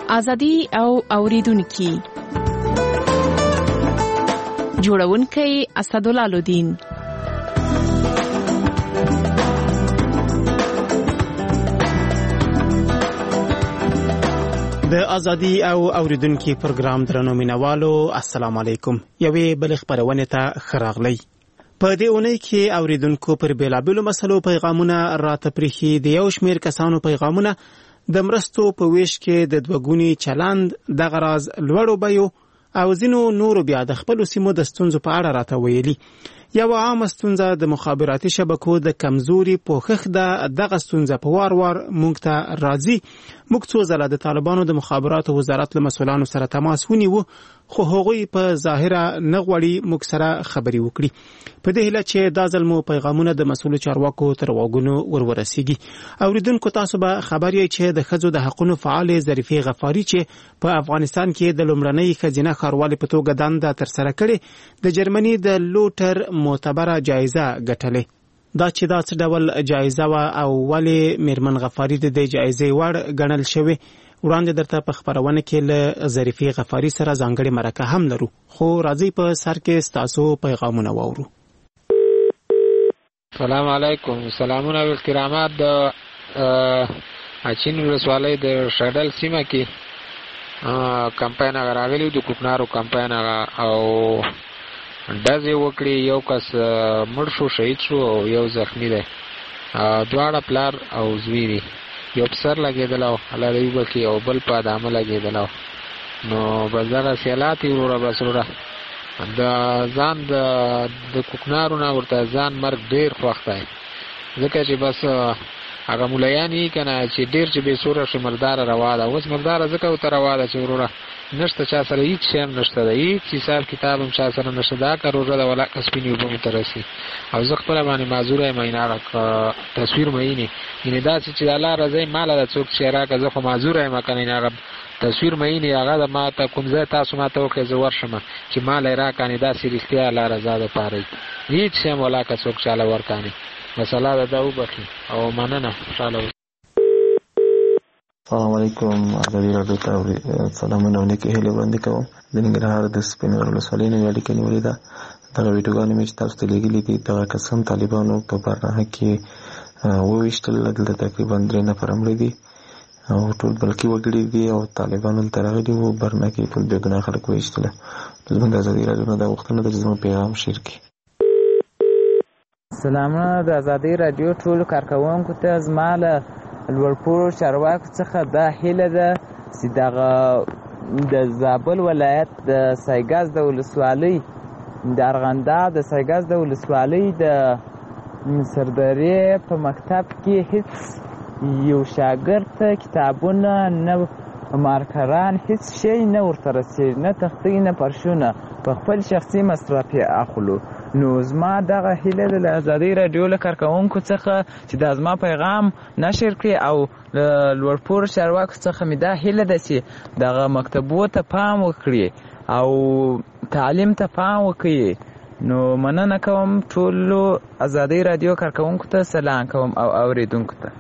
ازادي او اوریدونکو جوړونکي اسدالله الدین. د ازادي او اوریدونکو پروګرام درنو مینوالو السلام علیکم. یوې بل خبرونه ته خراغلی. په دې اونۍ کې اوریدونکو پر بیلابلو مسلو پیغامونه راته پرېخي. د یو شمېر کسانو پیغامونه د مرستو په ویش کې د دوګونی چلند د غراز لوړو بیو او ځینو نورو بیا د خپل سیمو د ستونزو په اړه راته ویلي. یو عام ستونزه د مخابراتي شبکو د کمزوري پوښښ دغه ستونزه په وار موږ ته راځي. موږ څو ځله د طالبانو د مخابراتو وزارت له مسؤلانو سره تماس ونیو، خو هغوی په ظاهره نه غواړي موږ سره خبرې وکړي. په دې هیله چې دا ځل مو پیغامونه د مسؤلو چارواکو تر غوږونو ورسیږي. اوریدونکو تاسو به خبر یې چې د ښځو د حقوقو فعال ظریفې غفاری چې په افغانستان کې د لومړنۍ ښځینه ښاروالې په توګه دنده ترسره کړې د جرمني د لوټر معتبره جایزه ګټلې. دا چې دا څه ډول جایزه و او ولې میرمن غفاری د دې جایزې وړ ګڼل شوې، وړاندې درته په خبرونه کې له ظریفې غفاری سره ځانګړې مرکه هم لرو. خو راځي په سر کې تاسو پیغامونه واورو. سلام علیکم. سلامونه او کرامات. د اچین ولسوالۍ د شډل سیمه کې کمپاین غراغلی د کوکنارو کمپاین او دازې وکړي. یو کس مړ شو، شهید شو او یو زخمی دی. دواړه پلار او زوی دي. یو په سر لګېدل او الله دې وبخي او بل په ادامه لګېدل. نو بس دغه سیالات یې وروره بس وروره د ځان د کوکنارو نه ورته ځان مرګ ډېر خوښ دی، ځکه چې بس هغه ملیان یې که نه چې ډېر چې بې سوره شي مرداره روا ده. اوس مرداره ځکه ورته روا ده چې وروره نشته چا سره هیڅ شی هم نشته ده، هیڅ حساب کتاب هم چا سره نشته. دا که روژه ده ولا که سپینې اوبه مې ته رسي او زه خپله باندې معذوره یم. هغه تصویر مینې یعنې داسې چې د الله رضی ماله ده، څوک چې راکړه زه خو معذوره یم که نه. هغه تصویر مینې هغه د ما ته کوم ځای تاسو ما ته وکړئ زه ورشم چې ماله یې راکړې داسې رښتیا الله رضا دپاره هیڅ شی هم ولا که څوک چاله ورکړې. بس الله ده دا وبخي او مننه. خوشحاله السلام علیکم. ازادي راډیو ته سلامونه او نیکې هیلې وړاندې کوم. د ننګرهار د سپینغر ولسوالۍ نه اړیکه نیولې ده. دغه ویډیوګانې مې چې تاسو ته لېږلي دي دغه کسان طالبانو په برنامه کې وویشتل. دلته تقریبا 3 نفره مړه دي او ټول بلکې وګړي دي او طالبانو دلته راغلي وو. برنامه کې ټول بېګناه خلک وویشتله. زموږ د ازادي راډیو نه دا غوښتنه ده چې زموږ پیغام شیر کړي. سلامونه د ازادي راډیو ټولو کارکوونکو ته. زما له لوړپوړو چارواکو څخه دا هیله ده چې دغه د زابل ولایت د سایګاز د ولسوالۍ د ارغنداب د سایګاز د ولسوالۍ د سرداري په مکتب کې هیڅ یو شاګرد ته کتابونه نه مارکران هیڅ شی نه ورته رسېږي، نه تختې نه پرشونه، په خپل شخصي مصرف یې اخلو. نو زما دغه هیله ده له ازادي راډیو له کارکوونکو څخه چې دا زما پیغام نشر کړي او له لوړپوړو چارواکو څخه مې دا هیله ده چې دغه مکتبو ته پام وکړي او تعلیم ته پام وکړي. نو مننه کوم ټولو ازادي راډیو کارکوونکو ته سلام کوم او اوریدونکو ته.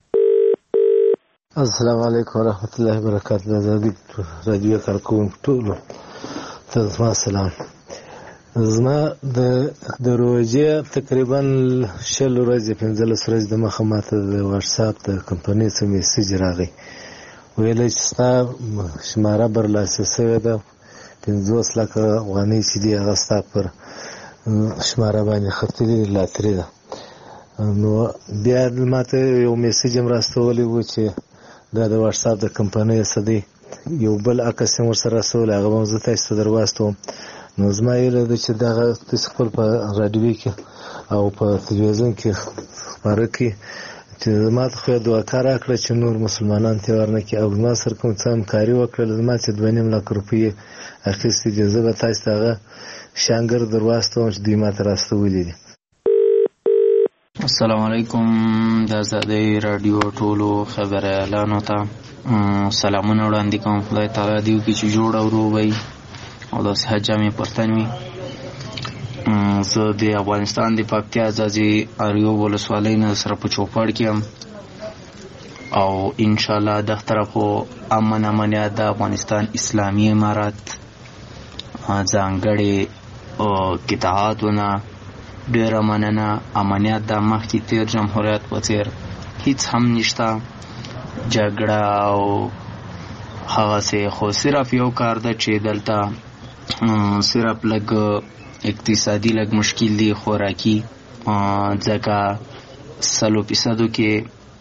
السلام علیکم ورحمت الله وبرکاته. د ازادي راډیو کارکوونکو ټولو ته زما سلام. زما د روژې تقریبا 20 ورځې 15 ورځې د مخه ماته د واتساپ د کمپنۍ څخه میسج راغی، ویلی چې ستا شماره برلاسه شوې ده، 50 لکه افغانۍ چې دي هغه ستا پر شماره باندې ختلې لاترې ده. نو بیا ماته یو میسج هم راستولی و چې دا د واتساپ د کمپنۍ څخه دی. یو بل عکس هم ورسره راستولی، هغه به زه تاسو ته در واستوم. نو زما هیله ده چې دغه تاسو خپل په راډیو کې او په تلویزیون کې خپاره کړئ چې زما ته خو دعاکار راکړه چې نور مسلمانان تیوار نه کړي او زما سره کوم څه همکاري وکړله. زما چې 2.5 لک روپۍ اخیستې دي، زه به تاسو ته هغه شانګر در واستوم چې دوی ما ته راستولي دي. السلام علیکم. د ازادي راډیو ټولو خبریالانو ته سلامونه وړاندې کوم. خدای تعالی دې وکړي چې جوړ او روغ وي او د صحت جامې پرتن وي. زه د افغانستان د پکتیا ځاځي اریوب ولسوالۍ نه سره په چوپړ کې یم او ان شاء الله د طرفو امنیت د افغانستان اسلامي امارات ځانګړي قطاعاتونه ډېره مننه. امنیت د مخکې تیر جمهوریت په څېر هیڅ هم نشته جګړه او هغسې، خو صرف یو کار ده چې دلته صرف لږ اقتصادي لږ مشکل دی خوراکي، ځکه 100% کې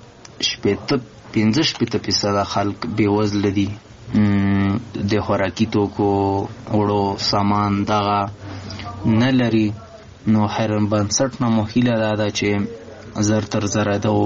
15% خلک بېوزله دي. د خوراکي توکو وړو سامان دغه نه لري. نو خیرن بنسټ نه مو هیله ده چې زر تر زره ده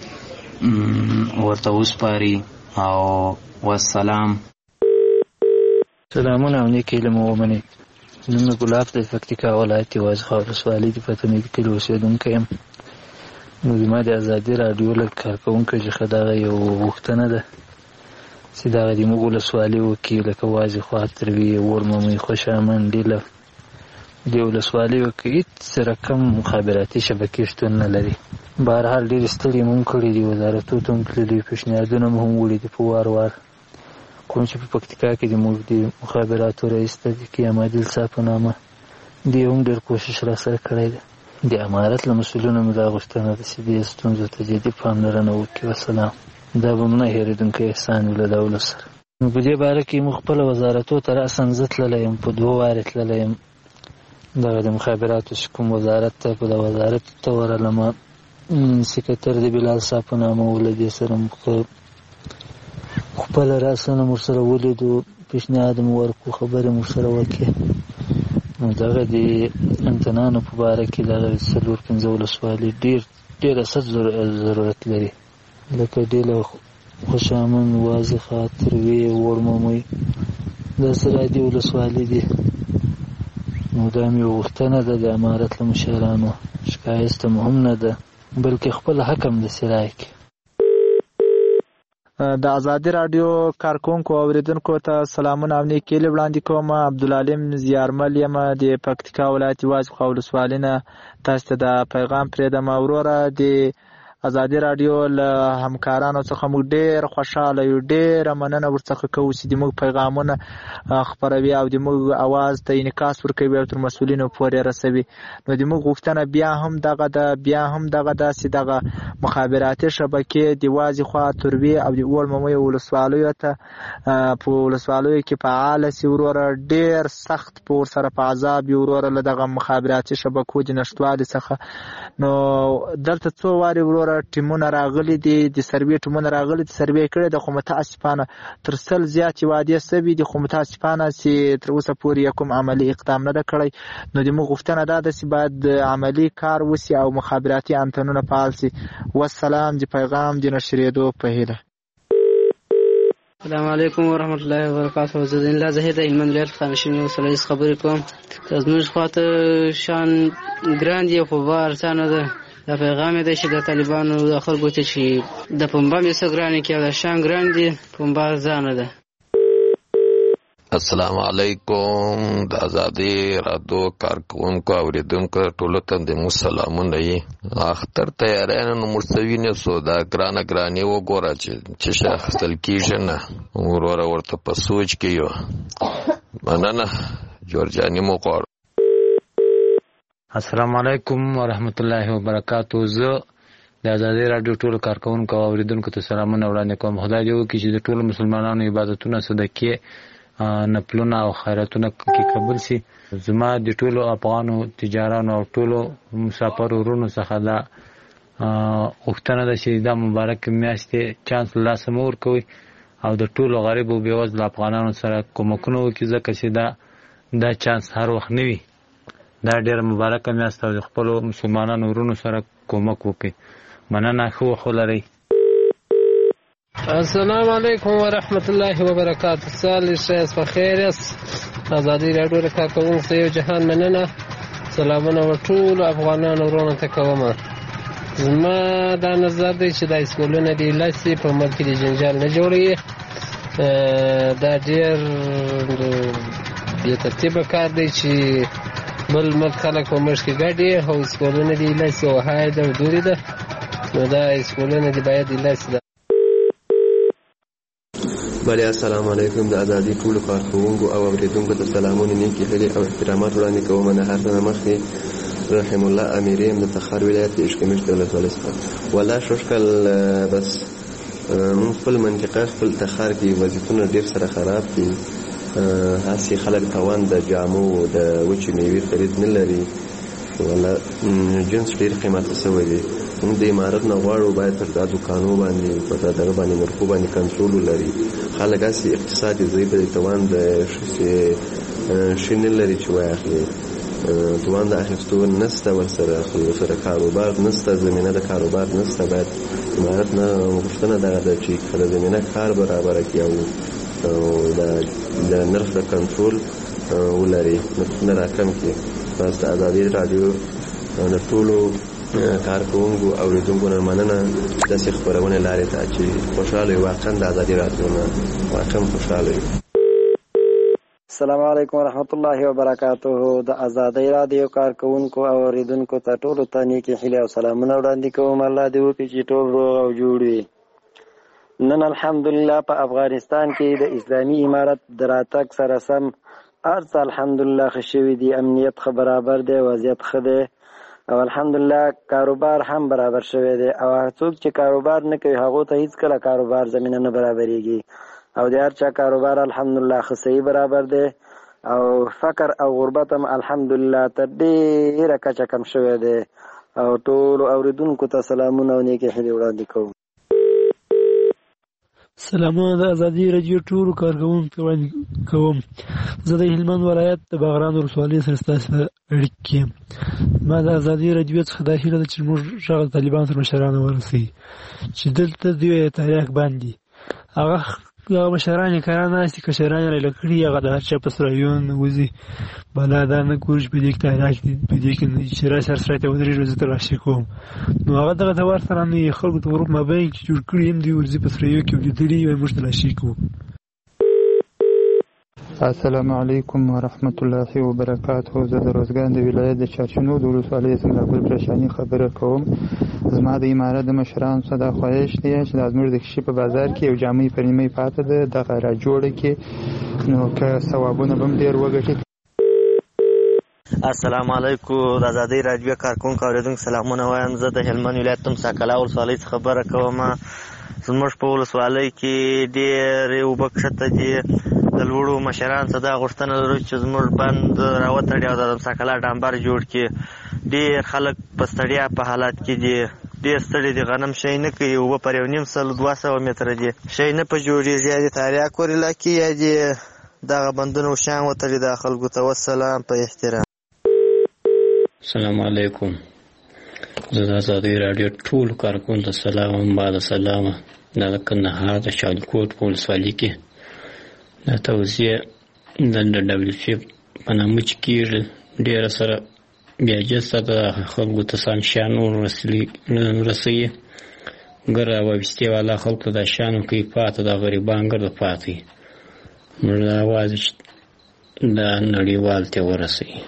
ورته وسپاري. او والسلام. سلامونه او نیک علم ومنئ. نوم ګلاب د پکتیکا ولایت وازخا ولسوالۍ د پتنې کلي اوسېدونکی یم. نو زما د ازادي راډیو له کارکوونکو څخه دغه یو غوښتنه ده چې دغه د موږ ولسوالۍ وکړي، لکه وازخوا، تروي، ورممی، خوشامند، ډیله د ولسوالیو کې هېڅ رقم مخابراتي شبکې شتون نه لري. بهرحال ډېرې ستړي مو هم کړي دي، وزارتونو ته هم تللي، پیشنهادونه مو هم وړي دي په وار وار. کوم چې په پکتیکا کې د موږ د مخابراتو رئیس تحقیقي عمادل صاحب په نامه دې هم ډېر کوشش راسره کړی دی. د امارت له مسؤلینو مې دا غوښتنه ده چې دې ستونزو ته جدي پاملرنه وکړي. وسلام. دا به نه هېرېدونکی احسان وي له دولت سره. نو په دې باره کې موږ خپله وزارتو ته راساً زه تللی یم، په 2 وارې تللی یم. دغه د مخابراتو چې کوم وزارت ته په د وزارت ته ورغلم، سکرتر د بلال صاحب په نامه و، له دې سره موږ خپله راسه نه ورسره ولیدو، پیشنهاد مو ورکړو، خبرې مو سره وکړې. نو دغه د امتنانو په باره کې دغه 4-5 ولسوالۍ ډېر اساس ضرورت لري، لکه ډیله، خوشامند، وازخا، تروي، وړممی، داسې رادي ولسوالۍ دي. نو دا مې یو غوښتنه ده د امارت له مشرانو، شکایست هم نه ده، بلکې خپل حق هم داسې رایکړي. د ازادي راډیو کارکوونکو او اوریدونکو ته سلامونه او نیک هیلې وړاندې کوم. عبدالعلیم زیارمل یم د پکتیکا ولایت وازخوا ولسوالۍ نه. تاسو ته د پیغام پرېږدم. وروره د ازادي راډیو له همکارانو څخه موږ ډېر خوشحاله یو، ډېره مننه ورڅخه کوو چې د موږ پیغامونه خپروي او د موږ اواز ته انعکاس ورکوي او تر مسؤلینو پورې رسوي. نو د موږ غوښتنه بیا هم دغه ده چې دغه مخابراتي شبکې د وازخوا، تروي او د وړممی ولسوالیو ته په ولسوالیو کې فعاله سي. وروره ډېر سخت په ورسره په عذاب وي وروره له دغه مخابراتي شبکو د نشتوالي څخه. نو دلته څو وارې وروره ټیمونه راغلي دي، د سروې ټیمونه راغلي دي، سروې کړی ده، خو متاسفانه تر 100 زیاتې وعدې سوي دي، خو متاسفانه چې تر اوسه پورې کوم عملي اقدام نه ده کړی. نو د موږ غوښتنه دا ده چې باید عملي کار وسي او مخابراتي انتنونه فعال سي. والسلام. د پیغام د نشرېدو په هیله. السلام علیکم ورحمت الله وبرکاته. زه د الله زهیر د هلمند ولایت خانشین ولسوالۍ څخه خبرې کوم. زموږ خواته شان ګران دي خو به ارزانه ده. دا پیغام دی چې د طالبانو د خلکو ته چې د پنبه مې څه ګرانې کې او د شان ګران دي، پنبه ارزانه ده. السلام علیکم. د ازادي راډیو کارکوونکو اوریدونکو ټولو ته د مو سلامونه یي. اختر تیارانه نو مرسوینه سو دا ګرانې وګوره چې اخیستل کېږي نه، وروره ورته په سوچ کې یو. مننه. جورجاني مو غواړم. السلام علیکم ورحمت الله وبرکاتو. زه د ازادي راډیو ټولو کارکوونکو او اوریدونکو ته سلامونه وړاندې کوم. خدای دې وکړي چې د ټولو مسلمانانو عبادتونه، صدقې، نفلونه او خیراتونه کې قبول شي. زما د ټولو افغانو تجارانو او ټولو مسافر ورونو څخه دا غوښتنه ده چې دا مبارک میاشتې چانس له لاسه مه ورکوئ او د ټولو غریب او بېوزله افغانانو سره کومکونه وکړي، ځکه چې دا چانس هر وخت نه وي. دا ډېره مبارکه میاشت او د خپلو مسلمانانو ورونو سره کومک وکړئ. مننه. ښه وخت ولرئ. السلام علیکم ورحمت الله وبرکاته. سال شایست په خیر یاست. ازادي راډیو د کارکوونکو ته یو جهان مننه. سلامونه ټولو افغانانو ورونو ته کوم. زما دا نظر دی چې دا اسکولونه دي لاسي په ملک کې د جنجال نه جوړوي. دا ډېر بې ترتیبه کار دی چې بل ملک خلک په مشت کې ګډي او اسکولونه دي لاسي او هاید او دوري ده. نو دا اسکولونه دي باید لاسي ده. بله السلام علیکم. د ازادي ټولو کارکوونکو او اوریدونکو ته سلامونه، نیکې هیلې او احترامات وړاندې کوم. د هر څه نه مخکې رحم الله امیر یم د تخار ولایت د اشکمش د ولسوالۍ څخه. والله شوشکل بس مونږ خپل منطقه خپل تخار کې وضعیتونه ډېر سره خراب دي. هسې خلک توان د جامو د وچې میوې خرید نه لري. والله جنس ډېر قیمته شوی دی. موږ د امارت نه غواړو باید پر دا دوکانو باندې په دغه باندې مرکو باندې کنټرول ولري. خلک هسې اقتصادي ضعیف دی، توان د شي نه لري چې واخلي. توان د اخیستو نشته، ورسره کاروبار نشته، زمینه د کاروبار نشته. باید امارت نه غوښتنه دغه ده چې کله زمینه کار برابره کړي او د نرخ د کنټرول ولري، نرخونه راکم کړي. بس د ازادي راډیو د ټولو کارکوونکو اوریدونکو نه مننه داسې خپرونې لارې ته چې خوشحاله وي. واقعا د ازادي راډیو نه واقعا خوشحاله وي. السلام علیکم ورحمت الله وبرکاته. د ازادي راډیو کارکوونکو او اوریدونکو ته ټولو ته نیکې هیلې او سلامونه وړاندې کوم. الله دې وکړي چې ټول روغ او جوړ وي. نن الحمدلله په افغانستان کې د اسلامي امارت د راتګ سره سم هر څه الحمدلله ښه شوي دي. امنیت ښه برابر دی، وضعیت ښه دی او الحمدلله کاروبار هم برابر شوی دی. او څوک چې کاروبار نه کوي هغو ته هیڅ کله کاروبار زمینه نه برابرېږي. او د هر چا کاروبار الحمدلله ښه صحیح برابر دی. او فقر او غربت هم الحمدلله تر ډېره کچه کم شوی دی. او ټولو اوریدونکو ته سلامونه او نیکې هیلې وړاندې کوم. سلامونه د ازادي راډیو ټولو کارکوونکو ته وړاندې کوم. زه د هلمند ولایت د باغران ولسوالۍ سره ستاسو په اړیکه کې یم. ما د ازادي راډیو څخه دا هیله ده چې موږ غږ د طالبانو تر مشرانو ورسوي چې دلته دوی تاریخ باندې هغه مشران یې کاران ناستي، کشران یې رایله کړي، هغه د هر چا په سرایون وځي. بلا دا نه ګوري چې په دې کې تاریخ دي، په دې کې چې راسي هر سرای ته ودرېږي زه ته راشي کوم. نو هغه دغه ته ورسره نه یې خلکو ته ورو مابین کې جوړ کړي یم، دوی ورځي په سرایو کې ولیدلي وایي موږ ته راشي کوو. السلام علیکم ورحمت الله وبرکاته. زه د روزګان د ولایت د چارچنو د ولسوالۍ څخه ګل پرشاني خبره کوم. زما د امارت د مشرانو څخه دا خواهش دی چې د زموږ د کشي په بازار کې یو جامع پرېمۍ پاته ده، دغه راجوړه کې نو که ثوابونه به هم ډېر وګټي. السلام علیکم. د ازادۍ راډیو کارکوونکو اورېدونکو سلامونه وایم. زه د هلمند ولایت تمسا کلا ولسوالۍ څخه خبره کوم. زموږ په ولسوالۍ کې ډېرې اوبه کښته دي. د لوړو مشرانو څخه دا غوښتنه لرو چې زموږ بند راوتړي او د تمسا کلا ډامبر جوړ کړي. ډېر خلک په ستړیا په حالت کې دي، ډېر ستړي دي، غنم شی نه کوي. اوبه پر 1.5 متره دي، شی نه په جوړېږي. یا دې تاریاک ور علاقې یا دې دغه بندونه وشان وتړي. دا خلکو ته والسلام په احترام. السلام علیکم. زه د ازادۍ راډیو ټولو کارکوونکو ته سلام وایم. بعد سلامه. دا د کندهار د شالیکوټ په ولسوالۍ کې دا توزیع د WC په نامه چې کېږي ډېره سره بیا جسته د خلکو ته سم شیان ورسوي. ګر راوایستې والا خلکو ته دا شیان کوي پاته، د غریبان ګرده پاتې. موږ دا غواړو چې دا نړیوال ته ورسوي.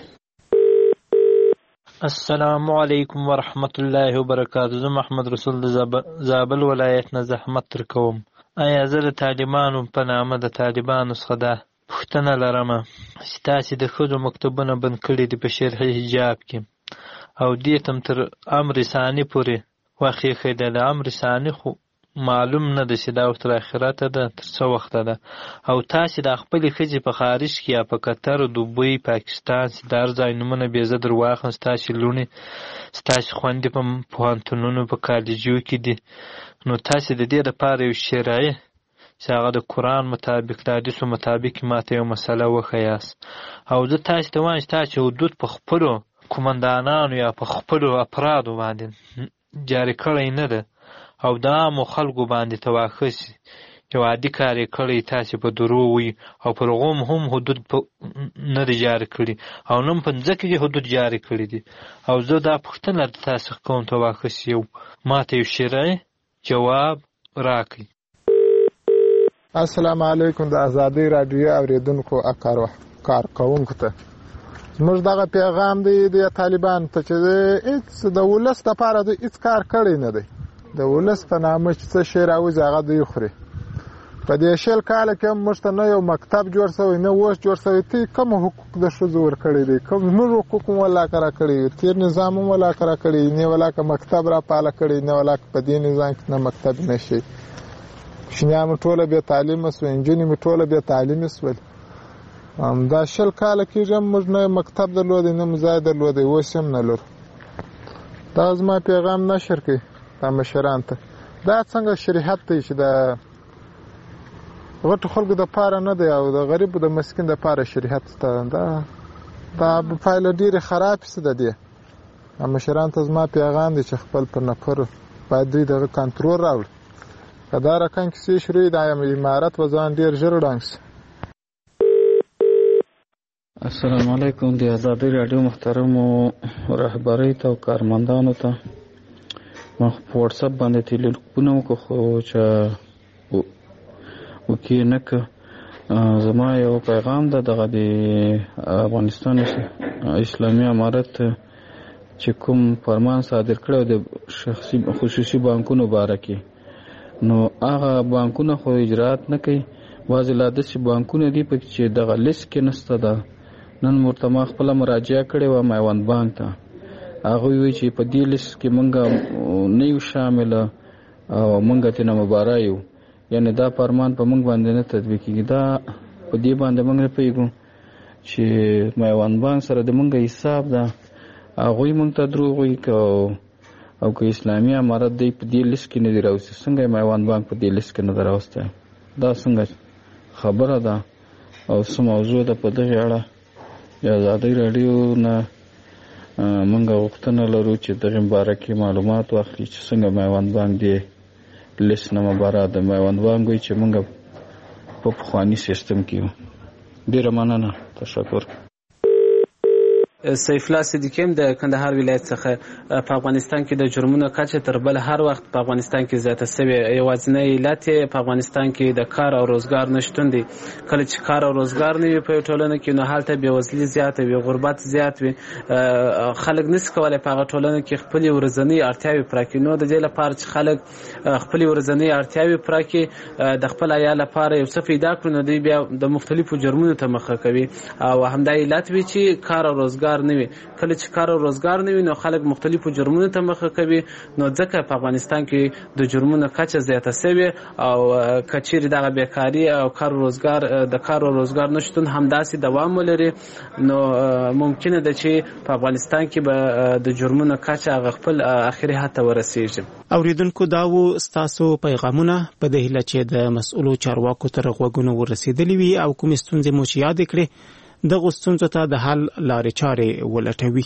السلام علیکم ورحمت الله وبرکاته. زه محمد رسول د زابل ولایت نه زحمت تر کوم. آیا زه د طالبانو په نامه د طالبانو څخه دا پوښتنه لرم چې تاسې د ښځو مکتبونه بند کړي دي په شرعي حجاب کې او دې ته تر امر ثاني پورې وخت ایښی دی. د امر ثاني خو معلوم نه ده چې دا تر آخرته ده تر څه وخته ده. او تاسې د خپلې ښځې په خارج کې یا په قطر، دوبۍ، پاکستان چې د هر ځای نومونه بې زه در واخلم، ستاسې لوڼې ستاسې خویندې په پوهنتونونو په کالجو کې دي، نو تاسې د دې دپاره یو شرعي چې هغه د قرآن مطابق د حدیثو مطابق ماته یو مسله وښیاست. او زه تاسې ته وایم چې تاسې حدود په خپلو قمندانانو یا په خپلو افرادو باندې جاري کړی نه ده او د عامو خلکو باندې تواخص یو عادي کار یې کړی، تاسې په دروغ وي او پر هغو هم حدود نه دي جاري کړي او نه په ځمکه کې حدود جاري کړي دي. او زه دا پوښتنه تاسې کوم تواخص یو ماته یو شرعي جواب راکړي. السلام علیکم. د ازادۍ راډیو اوریدونکو کارکوونکو ته زموږ دغه پیغام دی د طالبانو ته چې هېڅ د ولس دپاره دوی هېڅ کار کړی نه دی. د ولس په نامه چې څه شی راوځي هغه دوی خوري. په دې 20 کاله کې هم موږ ته نه یو مکتب جوړ شوی نه اوس جوړ شوی. تی کوم حقوق د ښځو ورکړي دي؟ کوم زموږ حقوق هم ولاکه راکړي، تېر نظام هم ولاکه راکړي، نه ولاکه مکتب راپاله کړي، نه ولاکه په دې نظام کې نه مکتب نه شي. کوچنیان مو ټوله بې تعلیمه سوه، نجونې مې ټوله بې تعلیمې سول. دا 20 کاله کېږي هم موږ نه مکتب درلودی نه ځای درلودی، اوس هم نه لرو. دا زما پیغام نشر کړي دا مشران ته. دا څنګه شریعت دی چې د غټو خلکو دپاره نه دی او د غریبو د مسکین دپاره شریعت شته؟ دا پایله ډېرې خرابې څه د دې. مشران ته زما پیغام دی چې خپل پر نفرو باید دوی دغه کنټرول راوړي. که دا رقم کیسې شروع دا امارت به ځان ډېر ژر ړنګ شي. السلام علیکم. د ازادۍ راډیو محترمو رهبرۍ ته او کارمندانو ته ما په واتساپ باندې ټلیفونونه وکړو خو چې وکې نه که. زما یو پیغام ده دغه د افغانستان اسلامي امارت چې کوم فرمان صادر کړی د خصوصي بانکونو باره کې، نو هغه بانکونه خو اجرات نه کوي. بعضې لا داسې بانکونه دي پکې چې دغه لیست کې نشته ده. نن ورته ما خپله مراجعه کړې وه میوند بانک ته. هغوی وایي چې په دې لیست کې موږ نه یو شامله او موږ ترېنه مباره یو، یعنې دا فرمان په موږ باندې نه تطبیق کېږي. دا په دې باندې موږ نه پوهېږو چې میوند بانک سره د موږ حساب ده. هغوی موږ ته دروغ وایي او که اسلامي امارت دی په دې لیست کې نه دی راوستی، څنګه میوند بانک په دې لیست کې نه دی راوستی؟ دا څنګه خبره ده او څه موضوع ده؟ په دغې اړه د ازادۍ راډیو نه موږ غوښتنه لرو چې دغې باره کې معلومات واخلي چې څنګه میوند بانک دې لیست نه مباره ده. میوند بانک وایي چې موږ په پخواني سیستم کې یو. ډېره مننه، تشکر. سیف الله صدیقی د کندهار ولایت څخه. په افغانستان کې د جرمونو کچه تر بل هر وخت په افغانستان کې زیاته شوې. یوازینی علت په افغانستان کې د کار او روزګار نشتون دی. کله چې کار او روزګار نه وي په ټولنه کې نو هلته بېوزلي زیاته وي، غربت زیات وي، خلک نشي کولی په هغه ټولنه کې خپلې ورځنۍ اړتیاوې پوره کړي. نو د دې لپاره چې خلک خپلې ورځنۍ اړتیاوې پوره کړي، د خپل عیال لپاره یو څه پیدا کړي، نو دوی بیا د مختلفو جرمونو ته مخه کوي او همدا علت وي چې کار او روزګار نه وي. کله چې کار او روزګار نه وي نو خلک مختلفو جرمونو ته مخه کوي. نو ځکه په افغانستان کې د جرمونو کچه زیاته شوې او که چیرې دغه بیکاري او د کار او روزګار نشتون همداسې دوام ولري نو ممکنه ده چې په افغانستان کې به د جرمونو کچه هغه خپل اخري حد ته ورسیږي. اوریدونکو دا و ستاسو پیغامونه په دې هیله چې د مسؤلو چارواکو تر غوږونو ورسېدلي وي او کومې ستونزې مو چې یادې کړې دغو ستونزو ته د حل لارې چارې ولټوي.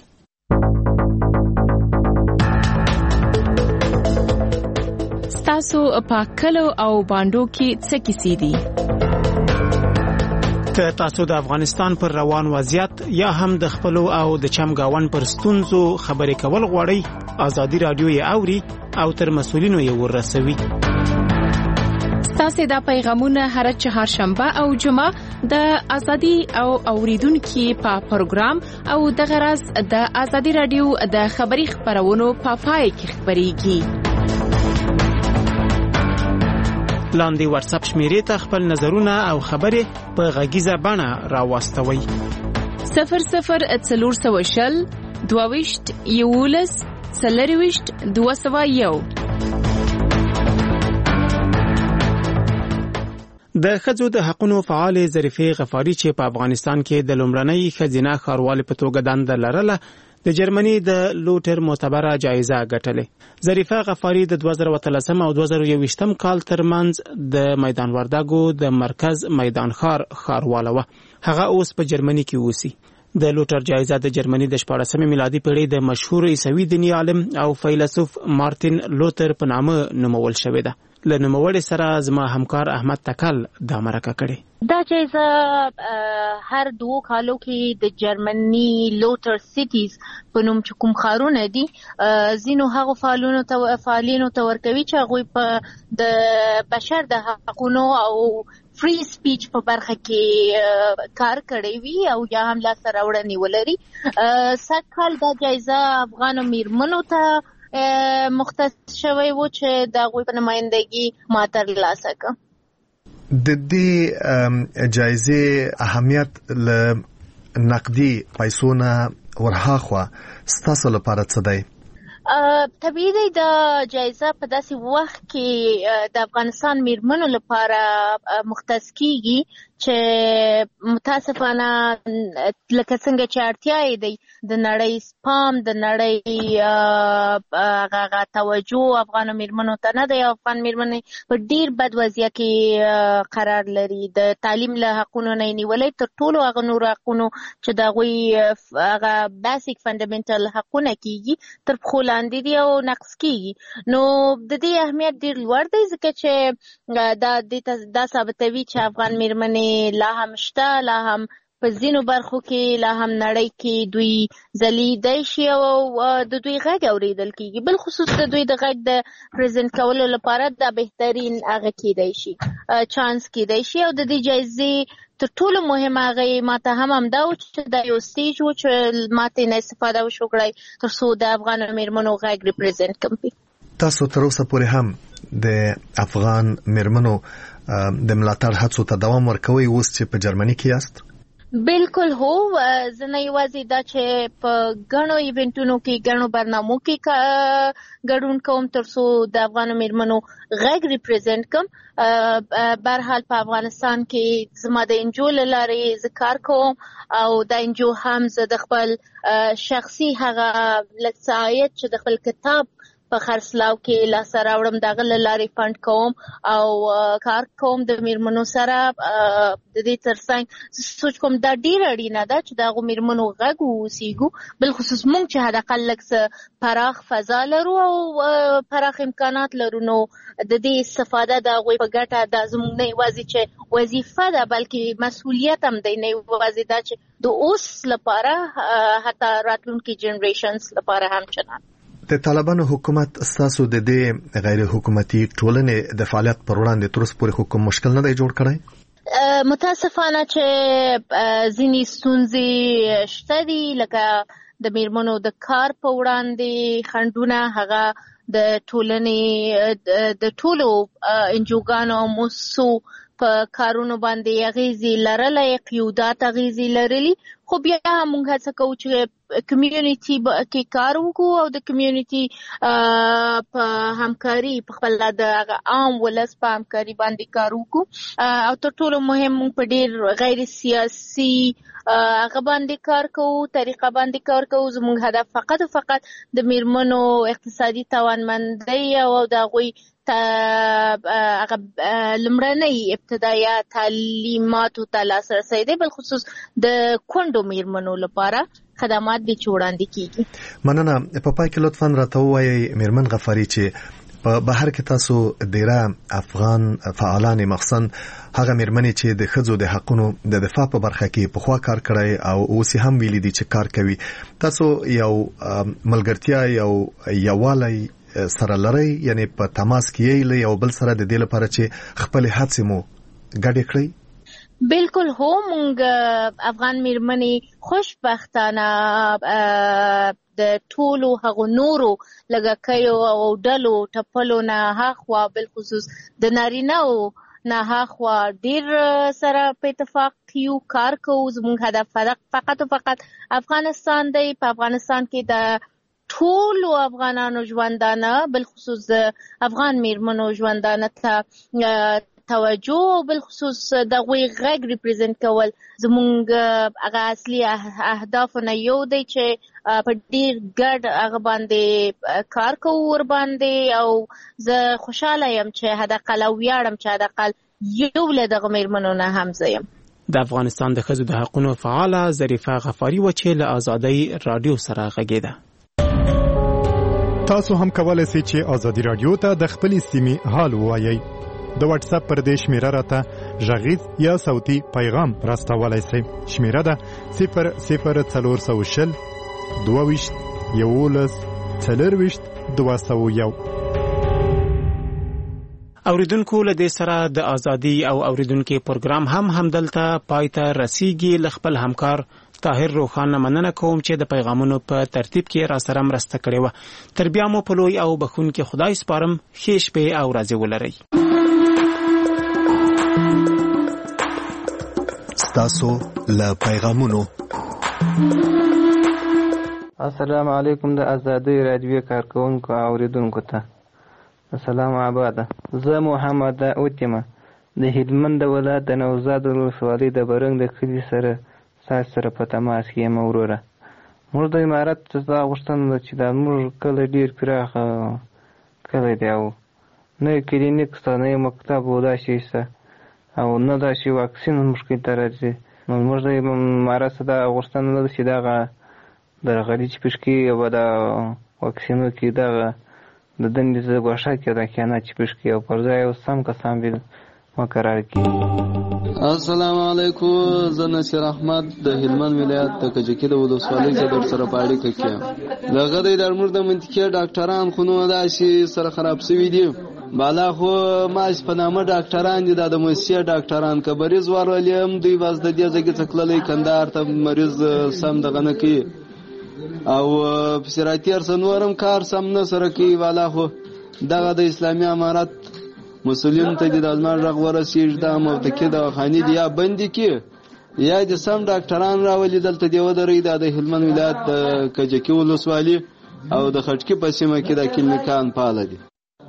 ستاسو په کلو او باندو کې څه کیسې دي؟ که تاسو د افغانستان پر روان وضعیت یا هم د خپلو او د چمګاون پر ستونزو خبرې کول غواړئ، ازادي راډیو یې اوري او تر مسؤلینو یې ورسوي. ستاسو دا پیغامونه هر چهارشنبه او جمعه د ازادي او اوریدونکو په پروګرام او د غرض د ازادي راډیو د خبري خبرونو په پای کې خبريږي. لاندې واتس اپ شمیرې ته خپل نظرونه او خبرې په غږیزه بڼه راوستوي. 0040 22 11 40 201. د ښځو د حقوقو فعال ظریفه غفاری چې په افغانستان کې د لومړنۍ ښځینه ښاروالې په توګه دنده لرله د جرمني د لوټر معتبره جایزه ګټلې. ظریفه غفاری د 2013 او 2021 کال ترمنځ د میدان وردګو د مرکز میدان ښارواله وه. هغه اوس په جرمني کې اوسي. د لوټر جایزه د جرمني د 14 میلادي پیړۍ د مشهور عیسوي دیني عالم او فیلسوف مارتین لوتر په نامه نومول شوې ده. له نوموړي سره زما همکار احمد تکل دا مرکه کړې. دا جایزه هر 2 کالو کې د جرمني لوټر سیټیز په نوم چې کوم ښارونه دي ځینو هغو فعالینو ته ورکوي چې هغوی په د بشر د حقونو او فری سپیچ په برخه کې کار کړی وي او یا هم لاسته راوړنې ولري. سږکال دا جایزه افغانو میرمنو ته مختص شوی و چې د هغوی په نمایندګي ما ترلاسه کړه. د دې جایزې اهمیت له نقدي پیسو نه ورهاخوا ستاسو لپاره څه دی؟ طبیعي دی د جایزه په داسې وخت کې د افغانستان میرمنو لپاره مختص کیږي چې متاسفانه لکه څنګه چې اړتیا یې دی د نړۍ سپام د نړۍ هغه توجه افغان میرمنو ته نه دی. افغان میرمنې په ډیر بد وضعیت کې قرار لري. د تعلیم له حقونو نه نیولې تر ټولو هغه نور حقونو چې د هغوی هغه بیسیک فنډامنټل حقونه کیږي تر پښو لاندې دي او نقص کیږي. نو د دې اهمیت ډیر لوړ دی ځکه چې دا ثابتوي چې افغان میرمنې لا هم شته، لا هم په ځینو برخو کې لا هم نړۍ کې دوی ځلیدای شي او د دوی غږ اوریدل کیږي. بل خصوص د دوی د غږ د پریزنټ کولو لپاره دا بهترین هغه کیدای شي چانس کیدای شي. او د دې جایزې تر ټولو مهمه هغه ماته هم همدا و چې دا یو سټیج و چې ماته نه استفاده وشوکړای تر څو د افغان میرمنو غږ ریپرزنټ کړم. تاسو تر اوسه پورې هم د افغان میرمنو د ملاتړ هڅو ته دوام ورکوي اوس چې په جرمني کې یاست؟ بالکل هو. زه نه یوازې دا چې په غنو ایونټونو کې غنو برنامو کې ګډون کوم تر څو د افغان میرمنو غږ ریپرزنټ کوم. برحال په افغانستان کې زما د انجو لارې ذکر کوم او د انجو هم زه د خپل شخصي هغه لکسایت چې د خپل کتاب په خرڅلاو کې لاسه راوړم دغه لارې فند کوم او کار کوم د میرمنو سره. د دې ترڅنګ سوچ کوم دا ډیر اړینه ده چې دغه میرمنو غږ وسیګو. بل خصوص مونږ چې حداقل لکه پراخ فضا لرو او پراخ امکانات لرو نو د دې استفاده د غوي په ګټه د زموږ نه یوازې چې وظیفه ده بلکې مسؤلیت هم دی. نه یوازې دا چې د اوس لپاره حتی راتلونکي جنریشنز لپاره هم چنان. د طالبانو حکومت ستاسو د دې غیر حکومتي ټولنې د فعالیت پر وړاندې تر اوسه پورې کوم مشکل نه دی جوړ کړی؟ متاسفانه چې ځینې ستونزې شته دي لکه د میرمنو د کار په وړاندې خنډونه هغه د ټولنې د ټولو انجوګانو او موسسو په کارونو باندې اغیزې لرلې قیودات اغیزې لرلې. خو بیا موږ هڅه کوو چې کمیونټي کې کار وکړو او د کمیونټي په همکاري په خپل د عام ولس په همکاري باندې کار وکړو او تر ټولو مهم موږ په ډیر غیر سیاسي هغه باندې کار کوو طریقه باندې کار کوو. زموږ هدف فقط د میرمنو اقتصادي توانمندۍ او د هغوی هغه لمړنۍ ابتدایي تعلیماتو ته لاسرسی دی. بل خصوص د کونډو میرمنو لپاره خدمات دي چې وړاندې کیږي. مننه. په پای کې لطفاً راته ووایئ میرمن غفاري چې په بهر کې تاسو ډیره افغان فعالان مخصن هغه میرمنې چې د ښځو د حقونو د دفاع په برخه کې پخوا کار کړی او اوس هم ویلي دي چې کار کوي. تاسو یو ملګرتیا یووالی سره لري یعنی په تماس کې یې یو بل سره د دې لپاره چې خپل هڅې مو ګډې کړئ؟ بالکل هو. مونږ افغان میرمنې خوشبختانه د ټولو هغو نورو لږکیو او ډلو ټپلو نه هاخوا بل خصوص د نارینه‌و نه هاخوا ډیر سره په اتفاق یو کار کوو. زموږ هدف فقط افغانستان دی. په افغانستان کې د ټولو افغانانو ژوندانه بل خصوص افغان میرمنو ژوندانه ته توجه بل خصوص د غوي غږ ریپرزنټ کول زموږ هغه اصلي اهداف نه یو دی چې په ډیر ګډ هغه باندې کار کوو ور باندې او زه خوشاله یم چې حداقل او ویاړم چې حداقل یو له دغه میرمنو نه هم زه یم. د افغانستان د ښځو د حقونو فعاله ظریفه غفاري و چې له آزادۍ رادیو سره غږیده. تاسو هم کولای شئ چې آزادي رادیو ته د خپل سیمې حال ووایئ. د واتس اپ پر دې شمیره راته غږیز یا صوتي پیغام راستولای شئ. شمیره ده 00420 22 11 40 201. اوریدونکو له دې سره د ازادي او اوریدونکو پروګرام همدلته پایته رسیدي. خپل همکار طاهر روخان مننه کوم چې د پیغامونو په ترتیب کې را سره مرسته کړې و. تر بیا مو په لوی او بخون کې خدای سپارم. ښه شپه او ورځ ولرئ. ستاسو له پیغامونو. السلام علیکم د ازادۍ رادیو کارکونکو او اوریدونکو ته السلام آباده. زه محمد اوتیمه د هلمند ولایت د نوزاد ولسوالۍ د برنګ د کلي سره په تماس کې یم. وروره موږ د امارت څخه غوښتنه ده چې دا موږ کلی ډېر پراخ کلی دی او نه کلینیک شته نه مکتب و داسې شته او نه داسې واکسین مشکل ته راځي. نو موږ د امارت څخه دا غوښتنه ده چې دغه د غلیچ پشکي او د واکسینو کې دغه د دندې د ګوښه کې د خیانت پشکي او پر ځای سم کسان به مقرر کړي. السلام علیکم. زه نصیر احمد د هلمند ولایت د کجکي د ولسوالۍ څخه سره په اړیکه کې یم. دغه د درمور د منطقې ډاکټران خو نو داسې سره خراب شوي دي. بالا خو ماش په نامه ډاکټران دي د موسسې ډاکټران که مریض ورولې هم دوی باز د دې ځای څخه تللی کندهار ته مریض سم دغه نه کوي او فسراتي ارسنورم کار سم نه سره کوي. والا خو دغه د اسلامي امارت مسلمان ته د ازمان رغ ورسیږي د موتکې د خاني دی یا بندي کې یا د سم ډاکټران راولي دلته دی ودرې د هلمند ولایت د کجکي ولسوالۍ او د خټکي په سیمه کې د کلینیکان پاله دي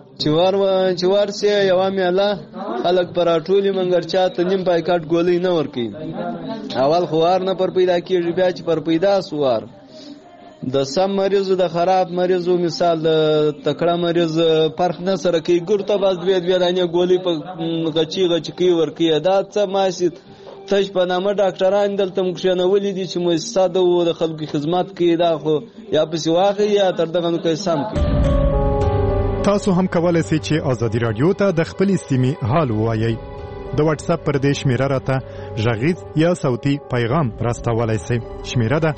چې ورسې یوه میله خلک پر ټولې منګرچا ته نیم پایکاټ ګولۍ نه ورکوي. اول خو وار نه پر پیدا کېږي بیا چې پر پیدا سو وار د سم مریضو د خراب مریضو مثال د تکړه مریض فرق نه سره کوي. ګورته باز دوی دانې ګولۍ په غچي کوي ورکوي. دا څه ماسي تش په نامه ډاکټران دلته مکشنولي دي چې مؤسسه د خلکو خدمت کوي. دا خو یا پسې واخلي یا تر دغه نو کوي سم کوي. تاسو هم کولای شئ چې ازادي رادیو ته د خپل سیمې حال ووایئ. د واتس اپ پر دې شمیره راته غږیز یا صوتي پیغام راستولای شئ. شمیره ده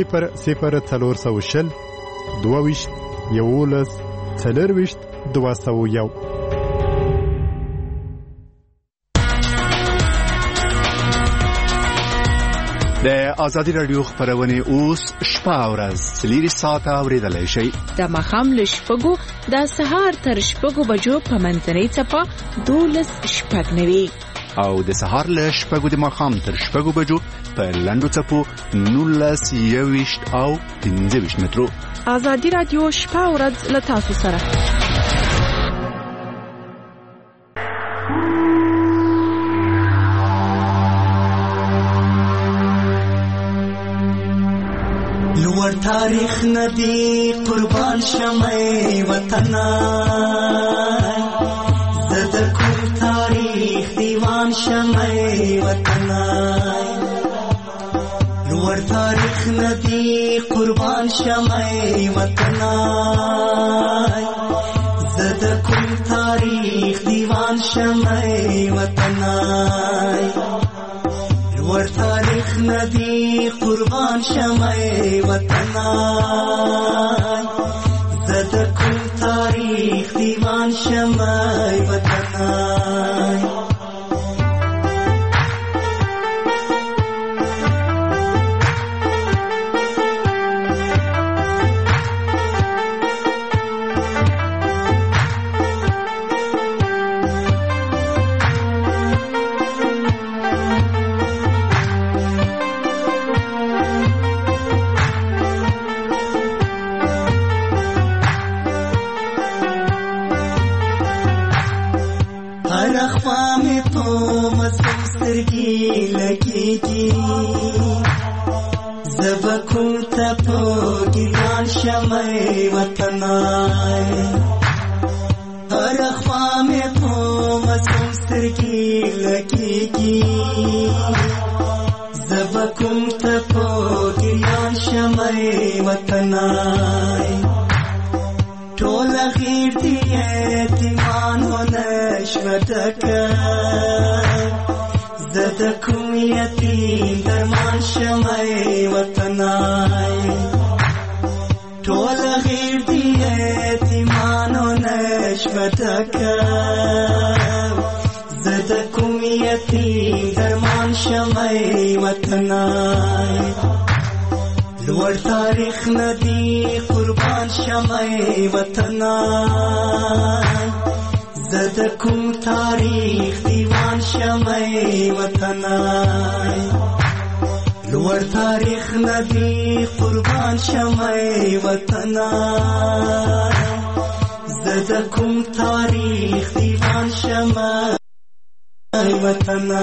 00420 22 11 40 201. د ازادي رادیو خبرونه اوس شپه او ورځ 3 ساعته اوریدلای شئ. د ماښام له شپږو د سهار تر شپږو بجو په منځنۍ څپه 12:09 او د سهار له شپږو د ماښام تر شپږو بجو په لنډو څپو 19:20 او 15 مترو. ازادي رادیو شپه او ورځ له تاسو سره. لوړ تاریخ ندی قربان شمه وطنا زد کوم تاریخ دیوان شمه وطنا. لوړ تاریخ ندی قربان شمه وطنا زد کوم تاریخ دیوان شمه وطنا. ور تاریخ ندی قربان شمه وطنا زد کوم تاریخ دیوان شمه وطنا. زبکم تپو گیان شمع وطنا هر اخوام تو مصوم سترگی لگیگی. زبکم تپو گیان شمع وطنا ټول غیر دی اعتمان و نشوتکا زد کوم یتیم درمان شمع وطنا ټول غیر دی اعتمان و نشوتکا زد کوم یتیم درمان شمع وطنا. لوړ تاریخ ندی قربان شمع وطنا زد کوم تاریخ دیوان شمع وطنا. ور تاریخ ندی قربان شمای وطنا زده کوم تاریخ دیوان شمای وطنا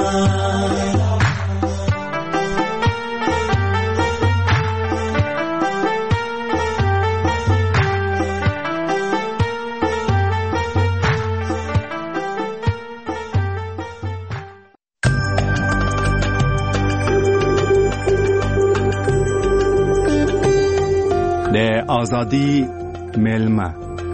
د آزادی ملمه.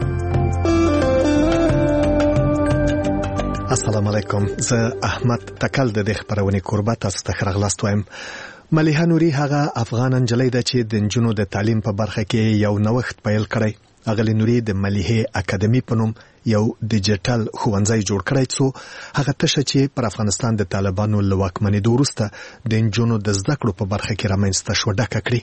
السلام علیکم. زه احمد تکل د خبرونې کوربه تاسو ته راغلاست وایم. ملیحه نوري هغه افغان نجلۍ ده چې د نجونو د تعلیم په برخه کې یو نوښت پیل کړی. اغلی نوري د ملیحه اکیډمي په نوم یو ډیجیټل ښوونځی جوړ کړی څو هغه تشه چې پر افغانستان د طالبانو له واکمنېدو وروسته د نجونو د زده کړو په برخه کې رامنځته شو ډکه کړي.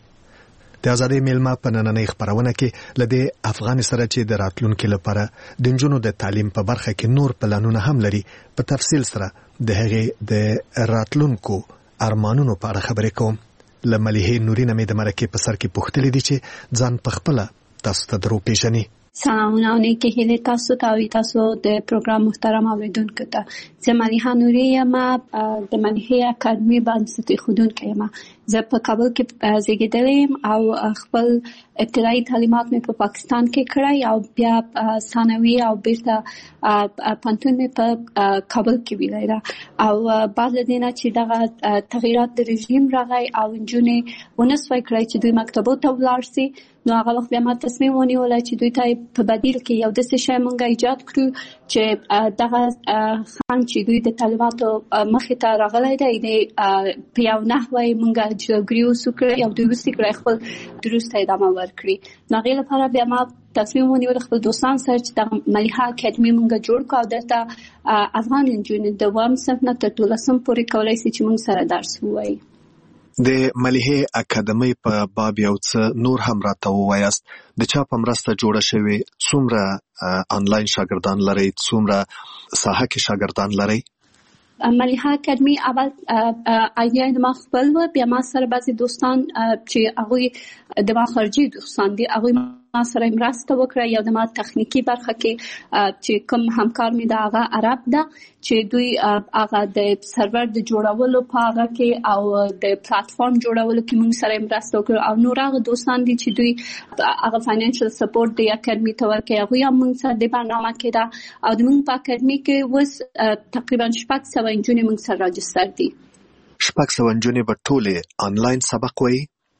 د آزادۍ میلمه په نننۍ خبرونه کې لدې افغان سره چې د راتلونکو لپاره د نجونو د تعلیم په برخه کې نور پلانونه هم لري په تفصیل سره د هغې د راتلونکو ارمانونو په اړه خبرې کوم. له ملیحې نوري نه مې د مرکې په سر کې پوښتلې دي چې ځان په خپله تاسو ته درو پیژني. سلامونه او نیکې هیلې تاسو ته او تاسو د پروګرام محترم اوریدونکو ته. زه ملیحه نوري یم، د ملیحه اکیډمي بنسټ ایښودونکې یم. زه په کابل کې زیږېدلې یم او خپل ابتدایي تعلیمات مې په پاکستان کې کړی او بیا ثانوي او بیرته پوهنتون مې په کابل کې ویلی ده. او بعد له دې نه چې دغه تغییرات د رژیم راغی او نجونې ونه سوای کړی چې دوی مکتبو ته ولاړ سي، نو هغه وخت بیا ما تصمیم ونیولی چې دوی ته په بدیل کې یو داسې شی موږ ایجاد کړو چې دغه خنډ چې دوی د طالباتو مخې ته راغلی دی په یو نحوه یې موږ جلوګیري وکړو او دوی وسې کړی خپل دروس ته ادامه ورکړي. نو هغې لپاره بیا ما تصمیم ونیول خپل دوستان سره چې دغه ملیحه اکیډمي موږ جوړ کړو او دلته افغان نجونې د 2 صنف نه تر 12 پورې کولی شي چې موږ سره درس ووایي. د ملیحه اکیډمي په باب یو څه نور هم راته ووایاست. د چا په مرسته جوړه شوې؟ څومره آنلاین شاګردان لري؟ څومره ساحه کې شاګردان لري؟ ملیحه اکیډمي اول ایډیا د ما خپل و، بیا ما سره بعضې دوستان چې هغوی د ما خارجي دوستان دي هغوی ما سره مرسته وکړه. یو د ما تخنیکی برخه کې چې کوم همکار مې د هغه عرب ده چې دوی هغه د سرور د جوړولو په هغه کې او د پلاتفورم جوړولو کې موږ سره مرسته وکړه او نور هغه دوستان دي چې دوی هغه فاینانشل سپورټ د اکیډمي ته ورکوي هغوی هم موږ سره د برنامه کې ده او د موږ په اکیډمي کې اوس تقریبا 600 نجونې موږ سره راجستر دي. 600 نجونې به ټولې آنلاین سبق وایي؟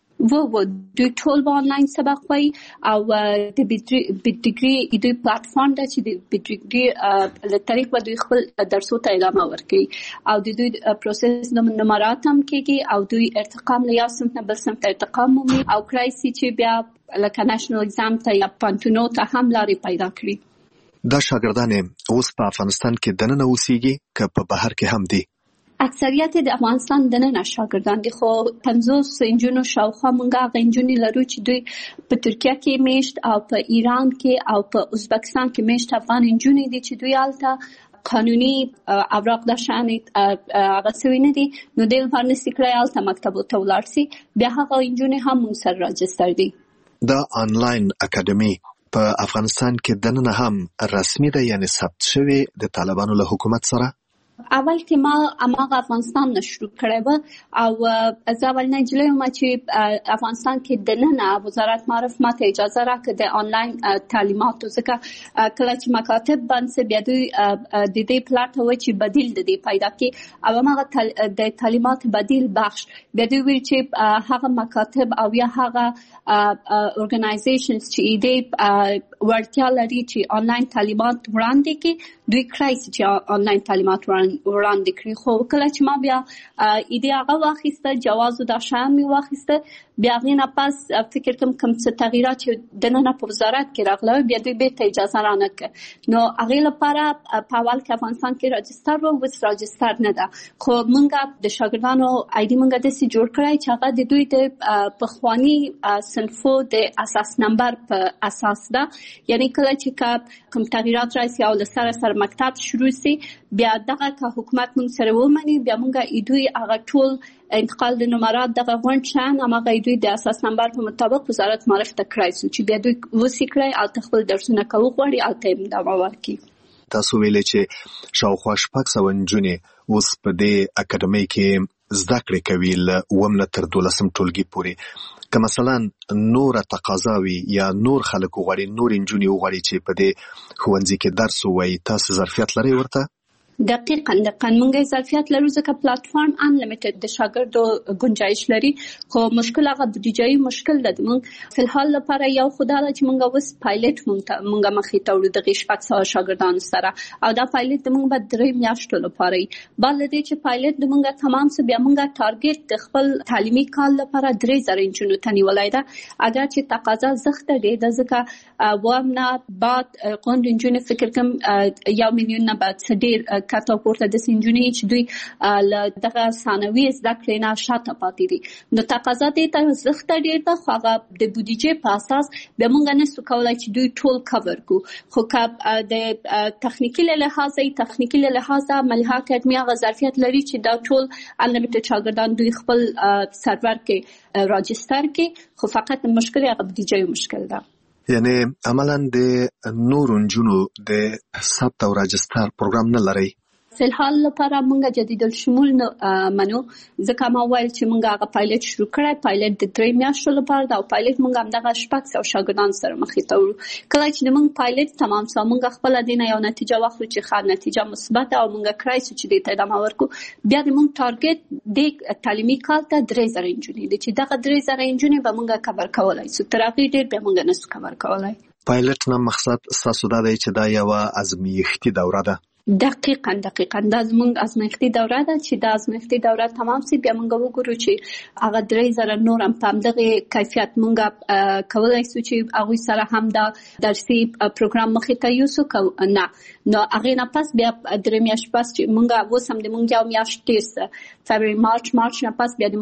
دوی ټول به آنلاین سبق وایي او د بیډیګري دوی پلاتفورم ده چې د بیډیګري له طریق به دوی خپل درسو ته ادامه ورکوي او د دوی پروسس نمرات هم کېږي او دوی ارتقام له یو صنف نه بل صنف ته ارتقام مومي او کړای شي چې بیا لکه نېشنل اگزام ته یا پوهنتونو ته هم لارې پیدا کړي. دا شاګردان اوس په افغانستان کې دننه اوسېږي که په بهر کې هم دي؟ اکثریت د افغانستان دننه شاګردان دي، خو 50 نجونو شاوخوا موږ هغه نجونې لرو چې دوی په ترکیه کې میشت او په ایران کې او په ازبکستان کې میشت افغان نجونې دي چې دوی هلته قانوني اوراق د شان هغه سوي نه دي، نو دوی لپاره نشي کړی هلته مکتبو ته ولاړ سي، بیا هغه نجونې هم موږ سره راجستر دي. دا آنلاین اکیډمي په افغانستان کې دننه هم رسمي ده، یعنی ثبت شوی د طالبانو له حکومت سره؟ اول کې ما اماغه افغانستان نه شروع کړی و او زه اول نه نجلۍ وم چې افغانستان کې دننه وزارت معارف ماته اجازه راکړه د آنلاین تعلیماتو، ځکه کله چې مکاتب بند سه بیا دوی د دې پلاټ و چې بدیل د دې پیدا کړي او هغه د تعلیمات بدیل بخش بیا دوی ویل چې هغه مکاتب او یا هغه اورګنایزیشنز چې دې ورتیا لري چې آنلاین تعلیمات وړاندې کړي دوی کړای چې آنلاین تعلیمات وړاندې کړي. خو کله چې ما بیا ایده هغه واخیسته جواز د شان می واخیسته بیا غوښنه پس فکر کوم څه تغییرات چې دننه په وزارت کې راغله بیا دوی به اجازه رانه کړ، نو هغه لپاره په اول کې افغانستان کې راجستر و وس راجستر نه ده، خو موږ د شاګردانو ایډي موږ د سي جوړ کړای چې هغه د دوی د پخوانی صنفو د اساس نمبر په اساس ده، یعنی کله چې کوم تغییرات راځي او له سره سره مکتب شروع سي بیا دغه که حکومت موږ سره ومني بیا موږ دوی هغه ټول انتقال د نمرات دغه غونډ شان هغه دوی د اساس نمبر په مطابق وزارت معرف ته کړای سو چې بیا دوی وسی کړای او خپل درسونه کوي غواړي او ته امداد ورکړي. تاسو ویلې چې شاوخوا 600 نجونې اوس په دې اکیډمي کې زده کړې کوي له 9 تر 12 ټولګي پورې که مثلا نور تقاضاوي یا نور خلک وغواړي نور نجونې وغواړي چې په دې ښوونځي کې درس ووایي تاسو ظرفیت لرئ ورته؟ دقیقاً موږ ظرفیت لرو ځکه پلیټفارم انلیمیټډ د شاګردو گنجائش لري خو مشکل هغه بودیجایي مشکل ده. موږ په الحال لپاره یو خدای چې موږ وس پایلټ موږ مخې ته وړو د 600 شاګردانو سره او دا پایلټ موږ به 3 میاشتو لپاره بل دې چې پایلټ موږ تمام سه بیا موږ ټارګټ د خپل تعلیمي کال لپاره 3000 انجونو تنیولای ده اگر چې تقاضا زخته دی د ځکه وامنا بعد قوند انجونو فکر کوم 1 میلیون نه بعد ډیر کاته پورته د سنجونې چې دوی دغه ثانوي زده کړې نه شاته پاتې دي نو تقاضا دې ته زخته ډیر ده خو هغه د بودیجې په اساس به موږ نه سو کولای چې دوی ټول کور کو خو که د تخنیکی له لحاظه ملها اکیډمي هغه ظرفیت لري چې دا ټول انلیمیټډ شاګردان دوی خپل سرور کې راجستر کې خو فقط مشکل هغه بودیجې مشکل ده. یعنی عملاً د نور نجونو د ثبت او راجستر پروګرام نه لري؟ فی الحال لپاره موږ جدید الشمول منو ځکه ما ویل چې موږ هغه پایلټ شروع کړی پایلټ د 3 میاشتو لپاره دا پایلټ موږ هم دغه 600 شاګردان سره مخې ته وړو کله چې موږ پایلټ تمام سو موږ خپل دینه یو نتیجه واخلو چې ښه نتیجه مثبت او موږ کړای چې د ادامه ورکو بیا د موږ ټارګټ د تعلیمي کال ته 3000 انجونې دي چې دغه 3000 انجونې به موږ کور کولای سو تر هغه ډیر به موږ نه سو کور کولای. پایلټ نه مقصد تاسو دا دی چې دا یو ازمایښتي دوره ده؟ دقیقاً دا زموږ ازمایښتي دوره ده چې دا ازمایښتي دوره تمام سي بیا موږ وګورو چې هغه 3000 نور هم په دغه کیفیت موږ کولای شو چې هغه سره هم دا درسي پروګرام مخې ته یوسو نه نو هغه نه پس بیا 3 میاشتې پس چې موږ وسم د موږ یو میاشتې فبرवरी مارچ نه پس بیا د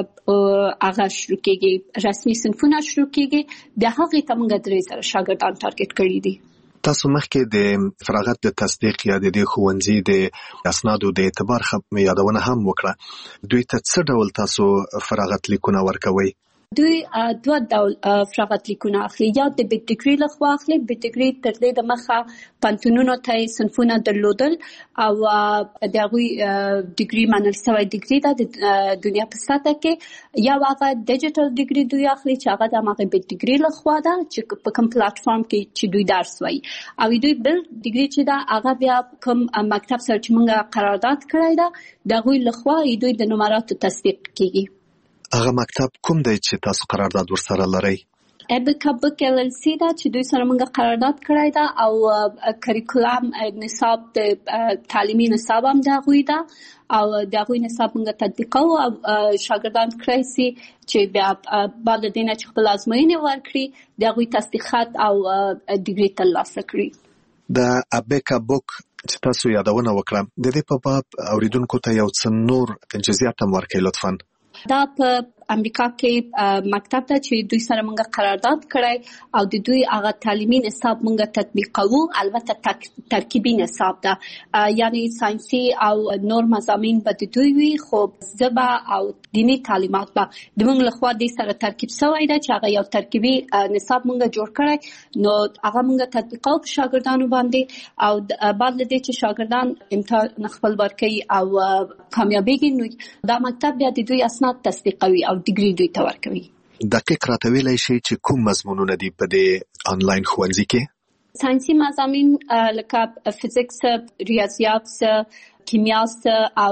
موږ هغه شروع کېږي رسمي صنفونه شروع کېږي بیا هغه ته موږ 3000 شاګردان ټارګټ کړی دي. تاسو مخکې د فراغت د تصدیق یا د ښوونځي د اسنادو د اعتبار یادونه هم وکړه دوی ته څه ډول تاسو فراغت لیکونه ورکوي؟ دوی دوه ډول فراغت لیکونه اخلي یا د بیگ ډیګري لخوا اخلي بیگ ډیګري تر دې د مخه پانتونونو ته صنفونه درلودل او د هغوی ډیګري منل شوی ډیګري د دنیا په سطح کې یا هغه ډیجیټل ډیګري دوی اخلي چې هغه د هغه بیگ ډیګري لخوا ده چې په کوم پلیټفارم کې چې دوی درس وایي او دوی بل ډیګري چې دا هغه بیا کوم مکتب سره چې موږ قرارداد کړی ده د هغوی لخوا دوی د نمراتو تصدیق کیږي. هغه مکتب کوم دی چې تاسو قرارداد ورسره لرئ؟ ابکا بک LLC دا چې دوی سره موږ قرارداد کړی دا او کریکولم نصاب د تعلیمي نصاب هم دا غوي دا او دا غوي نصاب موږ تطبیقو او شاګردان کړی سي چې بیا بعد د دینه چې خپل ازموینې ورکړي دا غوي تصدیقات او ډیګري ترلاسه کړي. د ابکا بک چې تاسو یادونه وکړه د دې په باب اوریدونکو ته یو څه نور جزئیات هم ورکړئ لطفاً. دا په امریکا کې مکتب ته چې دوی سره موږ قرارداد کړی او د دوی هغه تعلیمي نصاب موږ تطبیقوو البته ترکیبي نصاب ده یعنی ساينسي او نور مضامین به د دوی وي خو ژبه او دینی تعلیمات به د موږ لخوا د سره ترکیب شوی ده چې هغه یو ترکیبي نصاب موږ جوړ کړی نو هغه موږ تطبیقوو په شاګردانو باندې او بعد له دې چې شاګردان امتحان خپل ورکړي او کامیابیږي نو دا مکتب بیا د دوی اسناد تصدیقوي او ډیګري دوی ته ورکوي. دقیق راته ویلای شي چې کوم مضمونونه دي په دې انلاین ښوونځي کې؟ ساينسي مضامین لکه فزیکس، ریاضیات، کیمیا او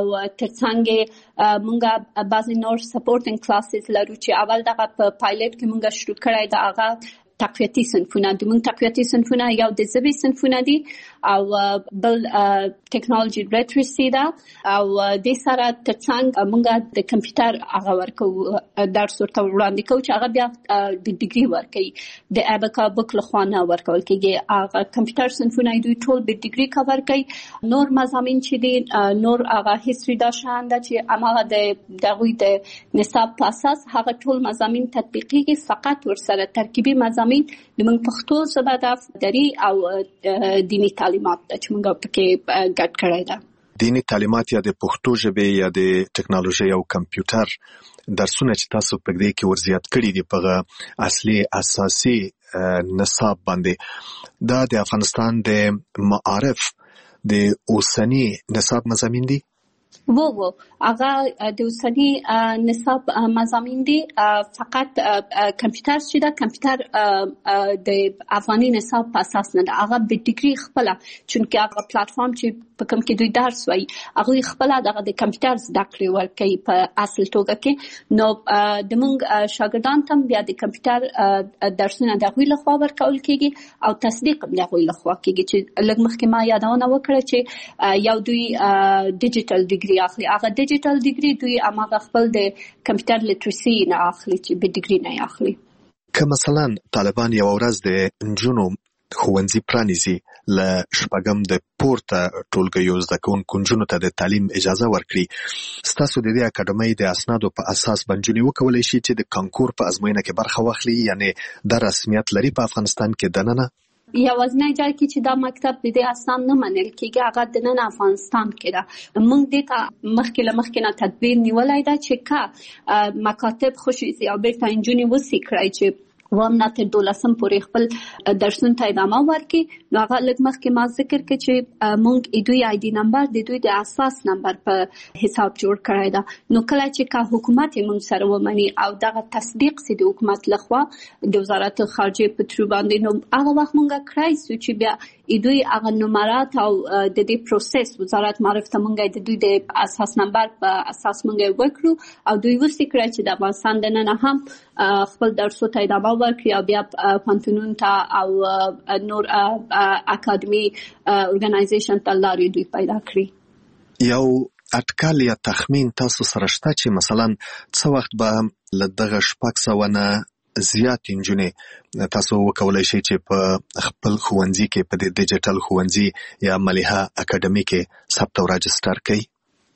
ترڅنګ موږ بعضی نور سپورټینګ کلاسز لرو چې اول دغه په پایلټ کې موږ شروع کړی دا هغه تقویتي صنفونه د موږ تقویتي صنفونه یو د ژبې صنفونه دي او بل ټیکنالوژي لیټریسي ده او د سره ترڅنګ موږ د کمپیوټر هغه ورکو درس ورته وړاندې کوو چې هغه بیا د ډیګري ورکوي د ابکا بک لخوا نه ورکول کېږي هغه کمپیوټر صنفونه دوی ټول د ډیګري کور کوي. نور مضامین چې دي نور هغه هیستوري دا شان ده چې هغه د دغوی د نصاب په اساس هغه ټول مضامین تطبیقي فقط ورسره ترکیبي مضامین د موږ پښتو ژبه د دری او دینی تعلیم تعلیمات چې موږ پکې ګډ کړی ده. دینی تعلیمات یا د پښتو ژبې یا د ټکنالوژي او کمپیوټر درسونه چې تاسو په دې کې ورزیات کړی دي په اصلي اساسي نصاب باندې دا د افغانستان د معارف د اوسنی نصاب مضامین دي؟ وو هغه د اوسنی نصاب مضامین دي، فقط کمپیوټر چې دا کمپیوټر د افغاني نصاب په اساس نه ده، هغه به ډیګري خپل چونکه هغه پلیټ فارم چې په کوم کې دوی درس وایي هغه خپل د کمپیوټر زده کړې ورکوي په اصل توګه کې. نو د موږ شاګردان ته بیا د کمپیوټر درسونه د غوي لخوا ورکول کیږي او تصدیق د غوي لخوا کیږي چې لږ مخکې ما یادونه وکړه چې یو دوی ډیجیټل ډیګري اخلي، هغه ډیجیټل ډیګري دوی هغه خپل د کمپیوټر لیټرسي نه اخلي چې به ډیګري نه اخلي. که مثلا طالبان یو ورځ د نجونو ښوونځي پرانیزي له شپږم د پورته ټولګیو زده کوونکو نجونو ته د تعلیم اجازه ورکړي، ستاسو د دې اکاډمۍ د اسنادو په اساس بنجونې وکولای شي چې د کانکور په ازموینه کې برخه واخلي، یعنی د رسمیت لري په افغانستان کې دننه؟ یوازینی ځای کې چې دا مکتب د دې اسناد نه منل کېږي هغه د نن افغانستان کې ده. موږ دې ته مخکې نه تدبیر نیولای ده چې کا مکاتب خصوصي او بیرته انجونې وسی کړای چې وام نه تر 12 پورې خپل درسونه ته ادامه ورکړي. نو هغه لږ مخکې ما ذکر کړ چې موږ دوی آی ډي نمبر د دوی د اساس نمبر په حساب جوړ کړی دا. نو کله چې کا حکومت موږ سره ومني او دغه تصدیق سي د حکومت لخوا د وزارت خارجه په تر باندې، نو هغه وخت موږ کړای سو چې بیا دوی هغه نمرات او د دې پروسس وزارت معرف ته موږ د دوی د اساس نمبر په اساس موږ وکړو او دوی وسې کړی چې د افغانستان د نن هم خپل درسو ته ادامه ورکړي او بیا پانتونون ته او نور اکاډمي اورګنایزیشن ته لارې دوی پیدا کړي. یو اټکل یا تخمین تاسو سره شته چې مثلا څه وخت به له دغه 600 نه زیات انجونې تاسو وکولای شئ چې په خپل ښوونځي کې په ډیجیټل ښوونځي یا مليحه اکاډمي کې ثبت او راجستر کړئ؟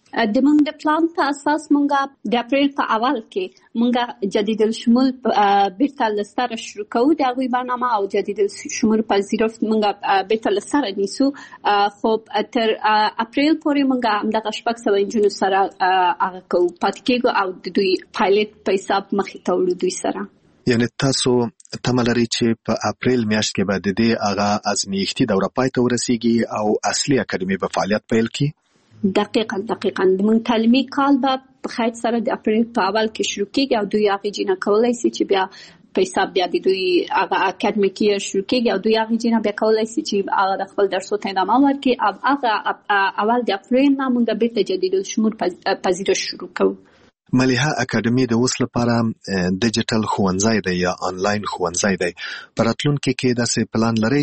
د موږ د پلان په اساس موږ د اپریل په اول کې موږ جدید الشمول بیرته لستر شروع کوو د غوي برنامه او جدید الشمول پذیرفت موږ بیرته لستر نیسو. خو تر اپریل پورې موږ دغه 600 انجونو سره هغه کوو پات کېږو او د دوی پایلټ په حساب مخې ته وړو دوی سره. یعنی تاسو تمه لرئ چې په اپریل میاشت کې به د دې هغه ازمایښتي دوره پای ته ورسیږي او اصلي اکاډمي به فعالیت پیل کړي؟ دقیقاً د موږ تعلیمي کال به په خیر سره د اپریل په اول کې شروع کېږي او دوی هغه جنا کولای شي چې بیا په حساب بیا د دوی هغه اکاډمیکي شروع کېږي او دوی هغه جنا بیا کولای شي چې هغه د خپل درسو ته ادامه ورکړي او هغه اول د اپریل نه موږ بیرته جدید الشمول پذیرش شروع کوو. مليحه اکاډمي د اوس لپاره ډیجیټل ښوونځی دی یا آنلاین ښوونځی دی، په راتلونکي کې داسې پلان لرئ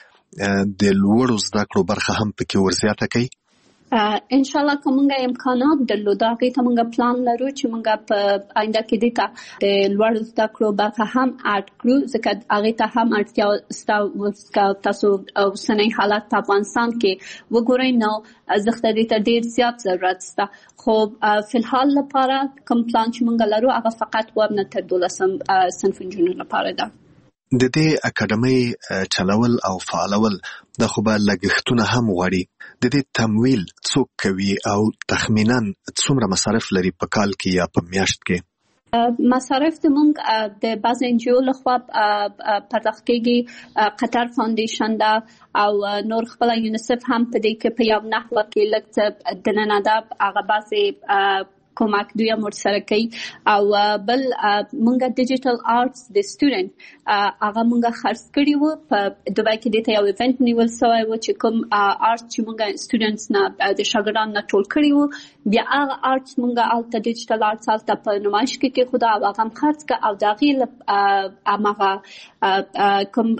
چې د لوړو زده کړو برخه هم پکې ورزیاته کړئ؟ ان شاء الله کومه امکانات درلوده هغه ته موږ پلان لرو چې موږ په آینده کې د لوړ زده کړو برخه هم اډ کړو، ځکه هغه ته هم اړتیا تاسو اوسنۍ حالات په افغانستان کې وګورئ نو زخته دې ته ډیر زیات ضرورت شته. خو په الحال لپاره کوم پلان چې موږ لرو هغه فقط ورنه تر 12 صنف جنونو لپاره ده. د دې اکاډمۍ چلول او فعالول د خو به لګښتونه هم غواړي، د دې تمویل څوک کوي او تخمینا څومره مصارف لري په کال کې یا په میاشت کې؟ مصارف د موږ د باز انجیو لخوا پرداخت کېږي، قطر فاونډیشن دا او نور خپل یونیسف هم په دې کې په یو نحوه کې لکه د نن ادب هغه باسي کومک دوی هم ورسره کوي او بل مونږه ډیجیټل آرټس د سټوډنټ هغه مونږه خرڅ کړی وو په دوبای کې د یو ایونت نیول شوی و چې کوم آرټ چې مونږه سټوډنټس نه د شاګردانو نه ټول کړی وو بیا هغه آرټس مونږه الته ډیجیټل آرټس الته په نمایش کې خدا هغه هم خرڅ کا او داغه هغه کوم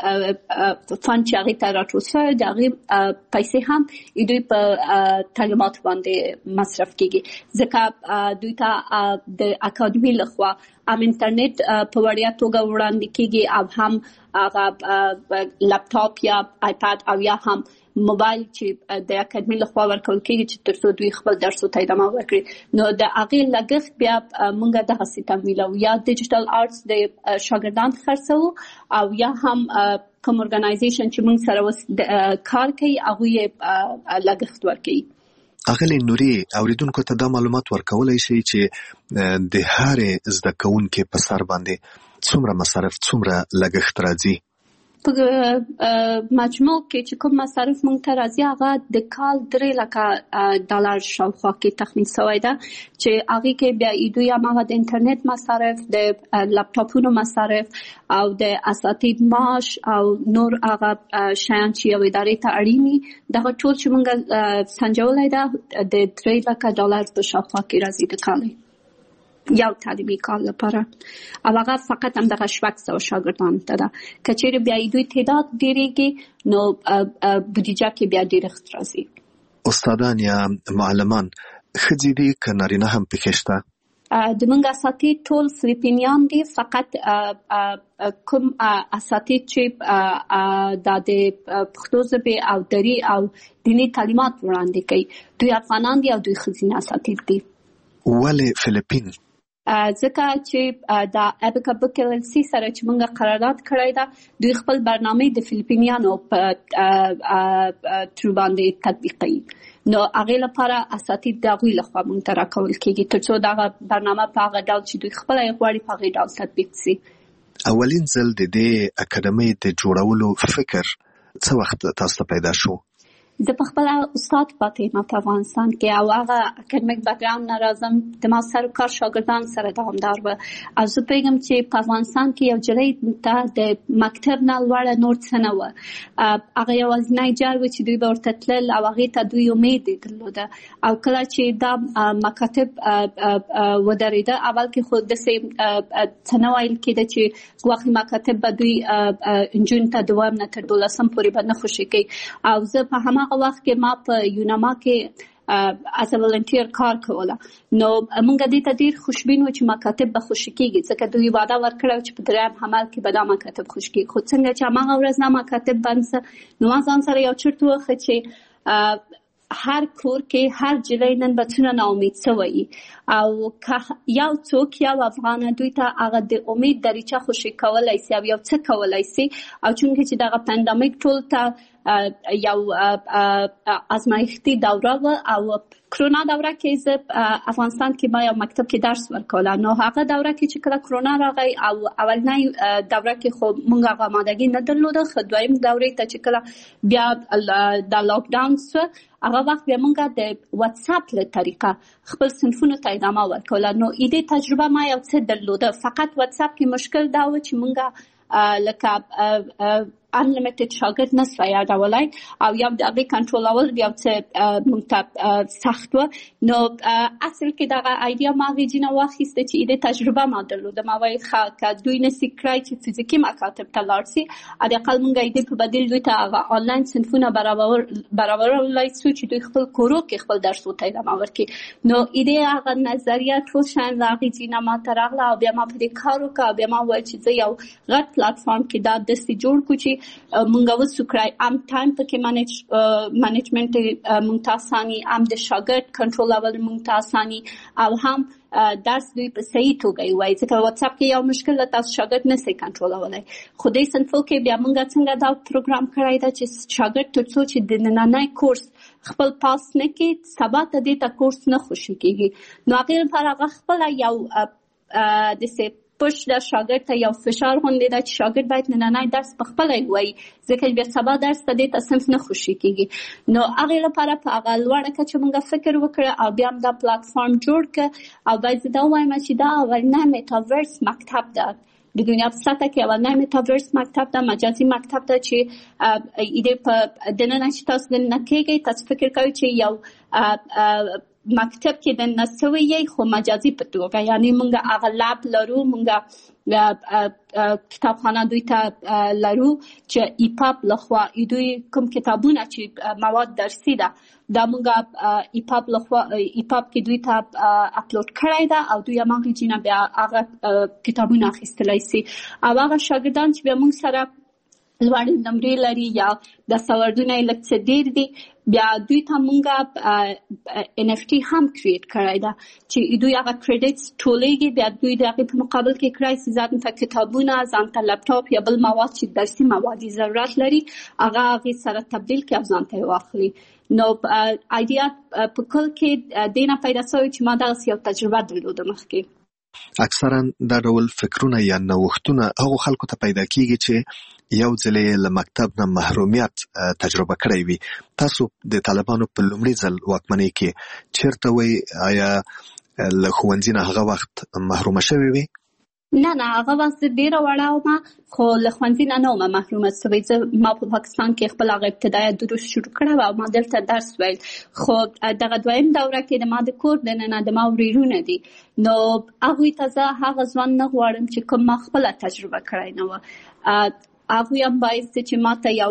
فند چې هغه ته راټول شوی دغه پیسې هم دوی په تعلیمات باندې مصرف کیږي ځکه دوی ته د اکاډمي لخوا ام انټرنیټ په وړیا توګه وړاندې کیږي او هم هغه لپټاپ یا آیپاد او یا هم موبایل چې د اکیډمي لخوا ورکول کېږي چې ترڅو دوی خپل درسو ته ادامه ورکړي. نو د هغې لګښت بیا موږ دغسې تمویلو، یا ډیجیټل آرټس د شاګردان خرڅوو او یا هم کوم ارګنایزیشن چې موږ سره اوس کار کوي هغوی یې لګښت ورکوي. اغلی نوري اوریدونکو ته دا معلومات ورکولای شي چې د هرې زده کوونکې په سر باندې څومره مصارف څومره لګښت راځي؟ په مجموع کې چې کوم مصارف مونږ ته راځي هغه د کال $3 شاوخوا کې تخمین شوی ده، چې هغې کې بیا دوی هماغه د انټرنیټ مصارف، د لپټاپونو مصارف او د اساتید معاش او نور هغه شیان چې یو ادارې ته اړین وي، دغه ټول چې مونږ سنجولی ده د $3 په شاوخوا کې راځي د کال یو تعلیمي کال لپاره، او هغه فقط هم دغه 600 شاګردانو ته ده. که چیرې بیا دوی تعداد ډېرېږي نو بودیجه کې بیا ډېرښت راځي. استادان یا معلمان ښځې دي که نارینه هم پکې شته؟ د موږ اساتید ټول فلیپینیان دي، فقط کوم اساتید چې د پښتو ژبې او دري او دیني تعلیمات وړاندې کوي دوی افغانان دي او دوی ښځینه اساتید دي. ولې فلیپین؟ ځکه چې د ابکا بک LLC سره چې موږ قرارداد کړی ده، دوی خپل برنامه د فلیپینیانو په تر باندې تطبیقوي. نو هغې لپاره اساتید د هغوی لخوا موږ ته راکول کېږي ترڅو دغه برنامه په هغه ډول چې دوی خپله یې غواړي په هغې ډول تطبیق سي. اولین ځل د دې اکاډمۍ د جوړولو فکر څه وخت تاسو ته پیدا شو؟ زه په خپله استاد پاتې یم په افغانستان کې او هغه اکاډمیک بیکګراوند نه راځم، د ما سر کار شاګردان سره دوامدار وه او زه پوهېږم چې په افغانستان کې یو نجلۍ ته د مکتب نه لوړه نور څه نه وه. هغه یوازینی جال و چې دوی به ورته تلل او هغې ته دوی امید یې درلوده، او کله چې دا مکاتب ودرېده اول کې خو داسې څه نه ویل کېده چې ګواښي مکاتب به دوی نجونو ته دوام نه تر 12 پورې به نه خوشي کوي. او زه په هماغه وخت کې ما په یوناما کې as a volunteer کار کوله، نو موږ دې ته ډېر خوشبین وو چې مکاتب به خوشي کېږي، ځکه دوی وعده ورکړه چې په دریم حمل کې به دا مکاتب خوشي کېږي. خو څنګه چې هماغه ورځ دا مکاتب بند سه، نو ما ځان سره یو چرت ووښه چې هر کور کې هر جلۍ نن به څونه ناامید سوی او که یو څوک یو افغانه دوی ته هغه د امید دریچه خوشي کولی سي او یو څه کولی سي. او چونکې چې دغه پندامیک ټول ته یو ازمایښتي دوره وه او کرونا دوره کې زه افغانستان کې ما یو مکتب کې درس ورکوله، نو هغه دوره کې چې کله کرونا راغی او اولنۍ دوره کې خو موږ هغه آمادګي نه درلوده، خو دویم دورې ته چې کله بیا د لاکډاون سو هغه وخت بیا موږ د واتساپ له طریقه خپل صنفونو ته ادامه ورکوله. نو ایدې تجربه ما یو څه درلوده، فقط واتساپ کې مشکل دا و چې موږ لکه unlimited شاګرد نسوای یادولای او یا د هغې کنټرولول یو څه موږ ته سخت وه. نو اصل کې دغه ایډیا ما هغې جینه واخیسته چې ایدې تجربه ما درلوده. ما ویل ښه که دوی نسي کړی چې فزیکي مکاتب ته لاړ سي، حداقل موږ ایدې په بدیل دوی ته هغه آنلاین صنفونه برابرولی سو چې دوی خپل کورو کې خپل درسو ته ادامه ورکړي. نو ایدې هغه نظریه ټول شیان له هغې جینه ما ته راغله او بیا ما په دې کار وکړه او بیا ما وویل چې زه یو غټ پلاتفارم کې دا داسې جوړ کړو چې مونږ وسو کړای ام ټایم پکې مانجمنت مونږ ته اساني، ام د شاګرد کنټرولول مونږ ته اساني او هم درس دوی په صحیح توګه وایي، ځکه واتساپ کې یو مشکل ده تاسو شاګرد نسئ کنټرولولی. خو دې صنفو کې بیا مونږ څنګه دا پروګرام کړی ده چې شاګرد تر څو چې د نننی کورس خپل پاس نه کړي سبا ته دې ته کورس نه خوشي کېږي. نو هغې لپاره هغه خپله یو داسې پوش د شاګرد ته یو فشار غوندې ده چې شاګرد باید نننی درس په خپله ووایي، ځکه بیا سبا درس ته دې ته صنف نه خوشي کېږي. نو هغې لپاره په هغه لوړه کچه موږ فکر وکړه او بیا هم دا پلاتفارم جوړ کړه. او باید زه دا ووایم چې دا اولنی میټاورس مکتب ده د دنیا په سطحه کې، اولنی میټاورس مکتب ده، مجازي مکتب ده چې ایدې په دننه چې تاسو دننه کېږئ تاسو فکر کوئ چې یو مکتب کې د نسوي یې خو مجازي په توګه، یعنی مونږ هغه لاب لرو، مونږ کتابخانه دوی ته لرو چې ایپاپ لخوا دوی کوم کتابونه چې مواد درسي ده دا مونږ ایپاپ لخوا ایپاپ کې دوی ته اپلوډ کړی ده او دوی هماغې جینه بیا هغه کتابونه اخیستلی سي. او هغه شاګردان چې بیا مونږ سره لوړ نمرې لري یا د سوردونه یې لږ څه ډېر دي، بیا دوی ته مونږه NFT هم کریټ کړی ده چې دوی هغه کریډټس ټولېږي، بیا دوی د هغې په مقابل کې کړی چې ځان ته کتابونه، ځان ته لپټاپ یا بل مواد چې درسي مواد یې ضرورت لري هغه هغې سره تبدیل کړي او ځان ته یې واخلي. نو ایډیا په کل کې دې نه پیدا شوې چې ما دغسې یو تجربه درلوده مخکې. اکثرا دا ډول فکرونه یا نوښتونه هغو خلکو ته پیدا کیږي چې یو ځل له مکتب نه محرومیت تجربه کړی وي. تاسو د طالبانو په لومړي ځل واکمنۍ کې چیرته وئ؟ آیا له ښوونځي نه هغه وخت محرومه شوې وي؟ نه هغه وخت زه ډېره وړه ومه، خو له ښوونځي نه ومه محرومه شوې. ما په پاکستان کې خپل هغه ابتدایه دروس شروع کړی او ما دلته درس ویل، خو دغه دویم دوره کې د ما د کور دننه د ما ورېرونه دي، نو هغوی ته زه هغه ژوند نه غواړم چې کوم ما خپله تجربه کړی نه وه. هغوی هم باعث دی چې ما ته یو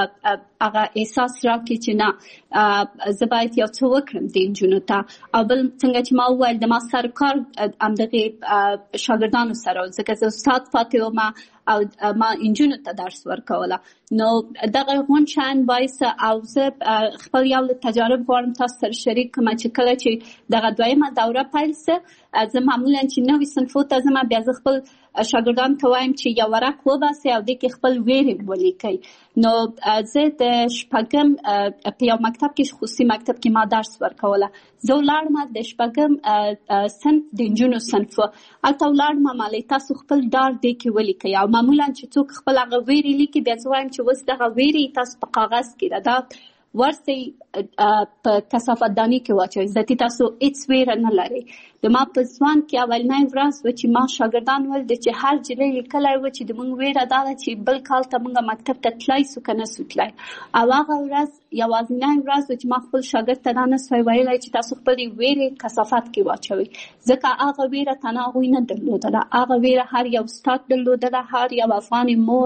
هغه احساس راکړي چې نه زه باید یو څه وکړم د نجونو ته. او بل څنګه چې ما وویل د ما سر کار همدغې شاګردانو سره و، ځکه زه استاد پاتې ومه او ما نجونو ته درس ورکوله. نو دغه غونډ شیان باعث او زه خپل یو تجارب غواړم تاسو سره شریک کړم چې کله چې دغه دویمه دوره پیل شوه زه معمولا چې نوي صنفو ته ځم بیا زه خپل شاګردانو ته وایم چې یو ورق وباسئ او دې کې خپل ویرې ولیکئ. نو زه د شپږم په یو مکتب کې خصوصي مکتب کې ما درس ورکوله. زه ولاړم د شپږم صنف د نجونو صنف هلته ولاړم مالې تاسو خپل ډار دې کې ولیکئ او معمولا چې څوک خپل هغه ویرې لیکي بیا زه وایم چې اوس دغه ویرې تاسو په کاغذ کې دا ورسئ په کثافت دانۍ کې واچوئ، ځکه تاسو هېڅ ویره نه لرئ. د ما په ځوان کې اولنۍ ورځ وه چې ما شاګردان ویل چې هر جلۍ لیکلی وه چې زموږ ویره دا ده چې بل کال ته موږ مکتب ته تللی سو که نه سو تللی. او هغه ورځ یوازینۍ ورځ وه چې ما خپل شاګرد ته دا نه سوی ویلی چې تاسو خپلې ویرې کثافت کې واچوئ، ځکه هغه ویره تنها هغوی نه درلودله، هغه ویره هر یو استاد درلودله، هر یو افغان مور،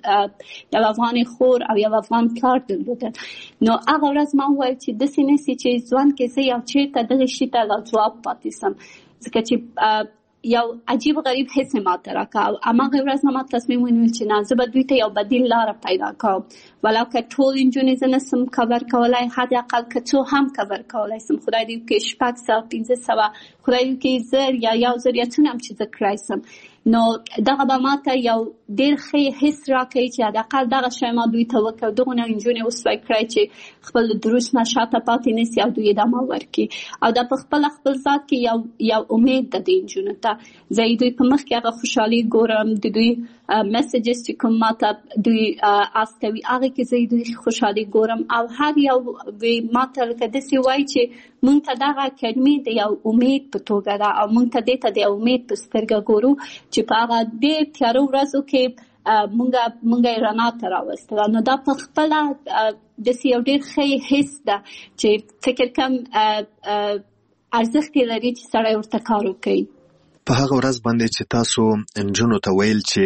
یو افغان خور او یو افغان پلار درلودل. نو هغه ورځ ما وویل چې داسې نسي چې ژوند کې زه یو چېرته دغې شي ته ځواب پاتې سم، ځکه چې یو عجیب غریب حس ماته راکړه. او هماغې ورځ نه ما تصمیم ونیول چې نه زه به دوی ته یو بدیل لاره پیدا کوم، ولو که ټول نجونې زه نسم کور کولی، حداقل که څو هم کور کولی سم، خدای دې وکړي 600 500 خدای دې وکړي 1000 یا 1000 یا څونه هم چې زه کړی سم. نو دغه به ما ته یو ډېر ښه حس راکوي چې حداقل دغه شی ما دوی ته وکړ، دغونه نجونې وسوی کړی چې خپل دروس نه شاته پاتې نسي او دوی ادامه ورکړي. او دا په خپل ذات کې یو امید ده د نجونو ته. زه دوی په مخ کې هغه خوشحالي ګورم، د دوی میسیجز چې کوم ما ته دوی استوي هغې کې زه دوی خوشحالي ګورم. او هر یو ما ته لکه داسې وایي چې مونږ ته دغه اکاډمي د یو امید په توګه ده او مونږ ته دې ته د امید په سترګه ګورو چې په هغه ډېر تیاره ورځو کې مونږ یې رڼا ته راوستله. نو دا په خپله داسې یو ډېر ښه حس ده چې فکر کوم ارزښت یې لري چې سړی ورته کار وکړي. په هغه ورځ باندې چې تاسو نجونو ته ویل چې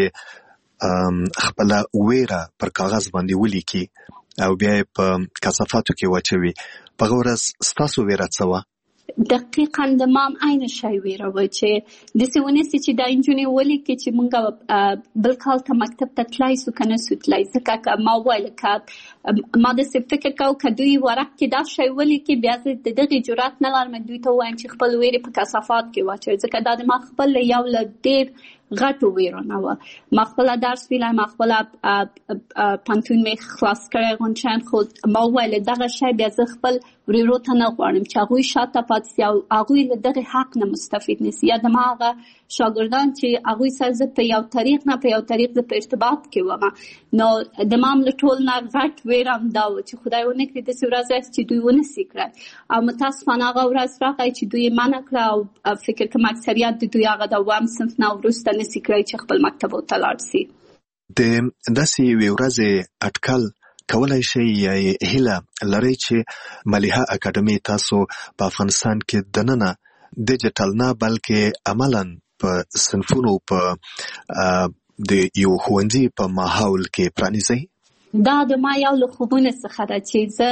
خپله ویره پر کاغذ باندې ولیکي او بیا یې په کثافاتو کې واچوي، په هغه ورځ ستاسو ویره څه وه؟ دقیقا د ما هم عین شی ویره وه چې داسې ونیسي چې دا نجونې ولیکي چې موږ بل کال ته مکتب ته تللی سو که نه سو تللی. ځکه که ما وویل که ما داسې فکر کوم که دوی ورق کې دا شی ولیکي بیا زه د دغې جرات نه لرم دوی ته ووایم چې خپل ویرې په کثافات کې واچوي، ځکه دا د ما خپل یو له ډېر غټو ویرو نه وه. ما خپله درس ویلی، ما خپله پانتون مې خلاص کړی غونډشیان، خو ما وویل دغه شی بیا زه خپل وریرو ته نه غواړم چې هغوی شاته پاتې سي او هغوی له دغې حق نه مستفید نسي. یا د ما هغه شاګردان چې هغوی سره زه په یو طریق نه په یو طریق زه په ارتباط کې ومه، نو د ما هم له ټول نه غټ ویره هم دا و چې خدای ونه کړي داسې ورځ راسي چې دوی ونسي کړی. او متاسفانه هغه ورځ راغی چې دوی یې منع کړه او فکر کوم اکثریت د دوی هغه د اووم صنف نه وروسته نسي کړی چې خپل مکتبو ته لاړ سي. د داسې یوې ورځې اټکل کولای شئ یا هیله لرئ چې ملیحه اکاډمي تاسو په افغانستان کې دننه ډیجیټل نه بلکې عملاً په صنفونو په د یو ښوونځي په ماحول کې پرانیزئ؟ دا د ما یو له خوبونو څخه ده چې زه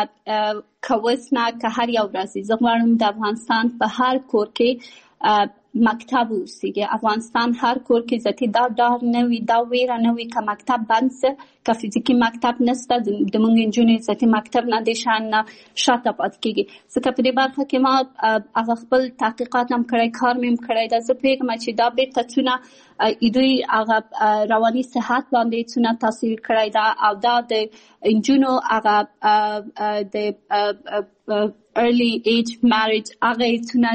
که اوس نه که هر یو ورځ زه غواړم د افغانستان په هر کور کې مکتب اوسیږي. افغانستان هر کور کې ذاتي دا ډار نه وي، دا ویره نه وي که مکتب بند سه، که فزیکي مکتب نسته د موږ نجونې ذاتي مکتب نه د شان نه شاته پاتې کېږي. ځکه په دې برخه کې ما هغه خپل تحقیقات هم کړی، کار مې هم کړی ده. زه پوهېږم چې دا بیرته څونه دوی هغه رواني صحت باندې څونه تاثیر کړی ده، او دا د نجونو هغه د early age marriage هغه څونه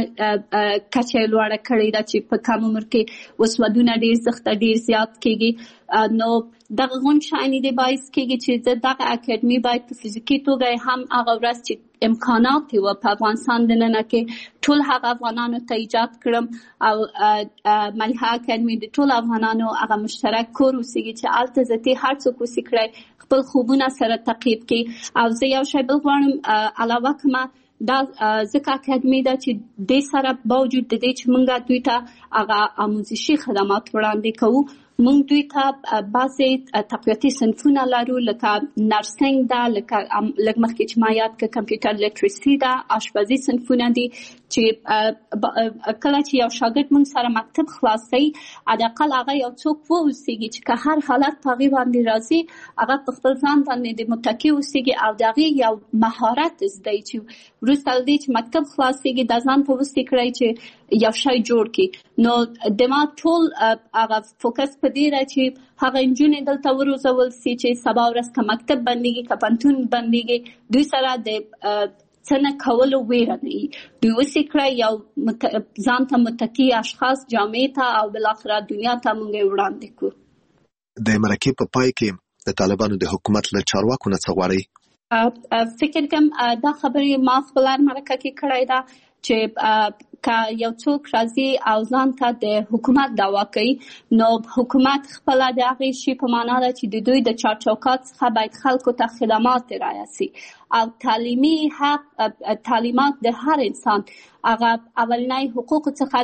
کچه لوړه کړې ده چې په کم عمر کې وسودونه ډېر سخت ډېر زیات کېږي. نو دغه غون شایني دی باعث کېږي چې زه دغه اکیډمي باید په فزیکي توګه هم هغه ورځ چې امکانات و په افغانستان دننه کې ټول هغه افغانانو ته ایجاد کړم، او ملحه اکیډمي د ټول افغانانو هغه مشترک کور اوسېږي چې هلته ذاتي هر څوک اوسي کړی خپل خوبونه سره تعقیب کړي. او زه یو شی بل غواړم علاوه کړمه، دا ځکه اکیډمي ده چې دې سره باوجود د دې چې موږ دوی ته هغه آموزشي خدمات وړاندې کوو، موږ دوی ته بعضې تقویتي صنفونه لرو، لکه نرسنګ ده، لکه لږ مخکې چې ما یاد کړه کمپیوټر لیټرسي ده، آشپزي صنفونه دي چې کله چې یو شاګرد موږ سره مکتب خلاصوي حداقل هغه یو څوک واوسېږي چې که هر حالت په هغې باندې راځي هغه په خپل ځان باندې د متکي اوسېږي او د هغې یو مهارت زده چې وروسته له دې چې مکتب خلاصېږي دا ځان په وسې کړی چې یو شی جوړ کړي. نو د ما ټول هغه فوکس په دې ده چې هغه نجونې دلته وروزول سي چې سبا ورځ که مکتب بندېږي که پوهنتون بندېږي دوی سره د څه نه کولو ویره نه وي، دوی وسې کړی یو ځان ته متکي اشخاص جامعې ته او بالاخره دنیا ته موږ یې وړاندې کړو. د مرکې په پای کې د طالبانو د حکومت له چارواکو نه څه غواړئ؟ فکر کوم دا خبرې ما خپل مرکه کې کړی ده چې که یو څوک راځي او ځان ته د حکومت دعوا کوي نو حکومت خپله د هغې شي په معنا ده چې د دوی د چارچوکات څخه باید خلکو ته خدمات رعایت سي او تعلیمي حق تعلیمات د هر انسان هغه اولنی حقوق څخه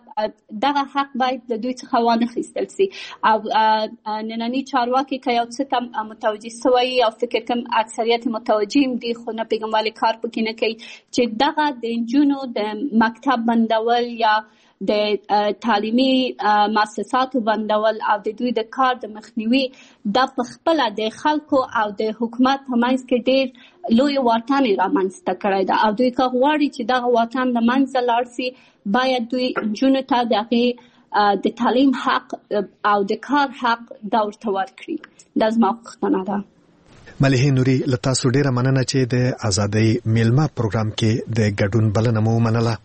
دغه حق باید د دوی څخه وانخیستل سي. او ننني چارواکي که یو څه ته متوجه سوی او فکر کوم اکثریت متوجه هم دي خو نه پوهېږم ولې کار پکې نه کوي چې دغه د نجونو د مکتب بندول یا د تعلیمي مؤسساتو بندول او د دوی د کار د مخنیوي دا په خپله د خلکو او د حکومت په منځ کې ډېر لوی واټن یې رامنځته کړی ده او دوی که غواړي چې دغه واټن له منځه لاړ سي باید دوی نجونو ته د هغې د تعلیم حق او د کار حق دا ورته ورکړي. دا زما غوښتنه ده. ملحه نوري له تاسو ډیره مننه چې د ازادۍ میلمه پروګرام کې د ګډون بلنه مو منله.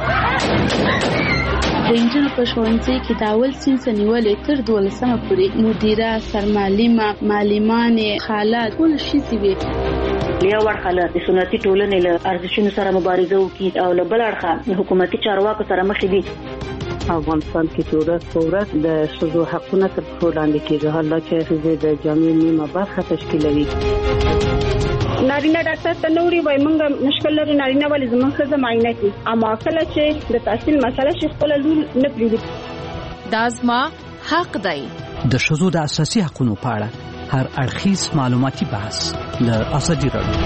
د نجونو په ښوونځي کې د اول صنف نیولې تر 12مه پورې مدیره، سرمعلمه، معلمانې، خاله ټول ښځې وې. یو اړخه له سنتي ټولنې له ارزښتونو سره مبارزه وکړي او له بل اړخه حکومتي چارواکو سره مخ دي. افغانستان کې چې ورځ په ورځ د ښځو حقونه تر پښو لاندې کېږي، حالا چې ښځې د جامعې نیمه برخه تشکیلوي. نارینه ډاکټر ته نه وړي وایي موږ مشکل لرو نارینه ولې زموږ ښځه معاینه کړي، اما کله چې د تحصیل مسله شي خپله لور نه پرېږدي. دا زما حق دی. د ښځو د اساسي حقونو په اړه هر اړخیز معلوماتي بحث له ازادي راډیو.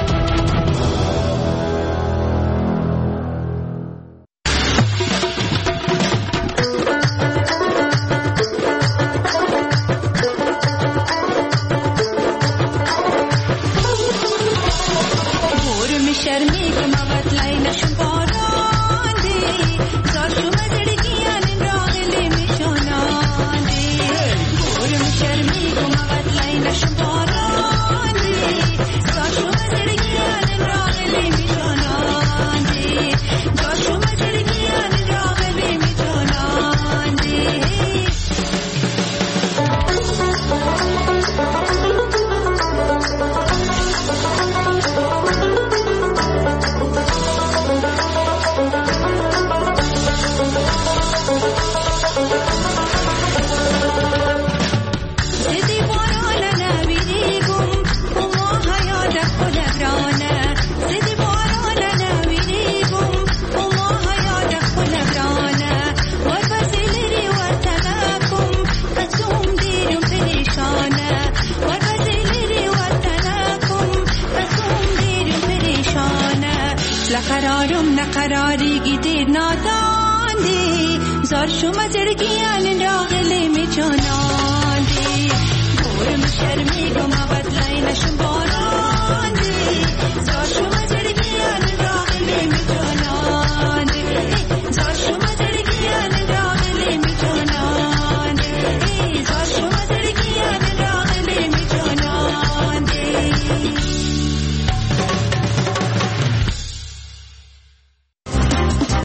باندې زار شوم زړګیان راغلې می جانان دې ګورم شرمې کومه بدلای نشم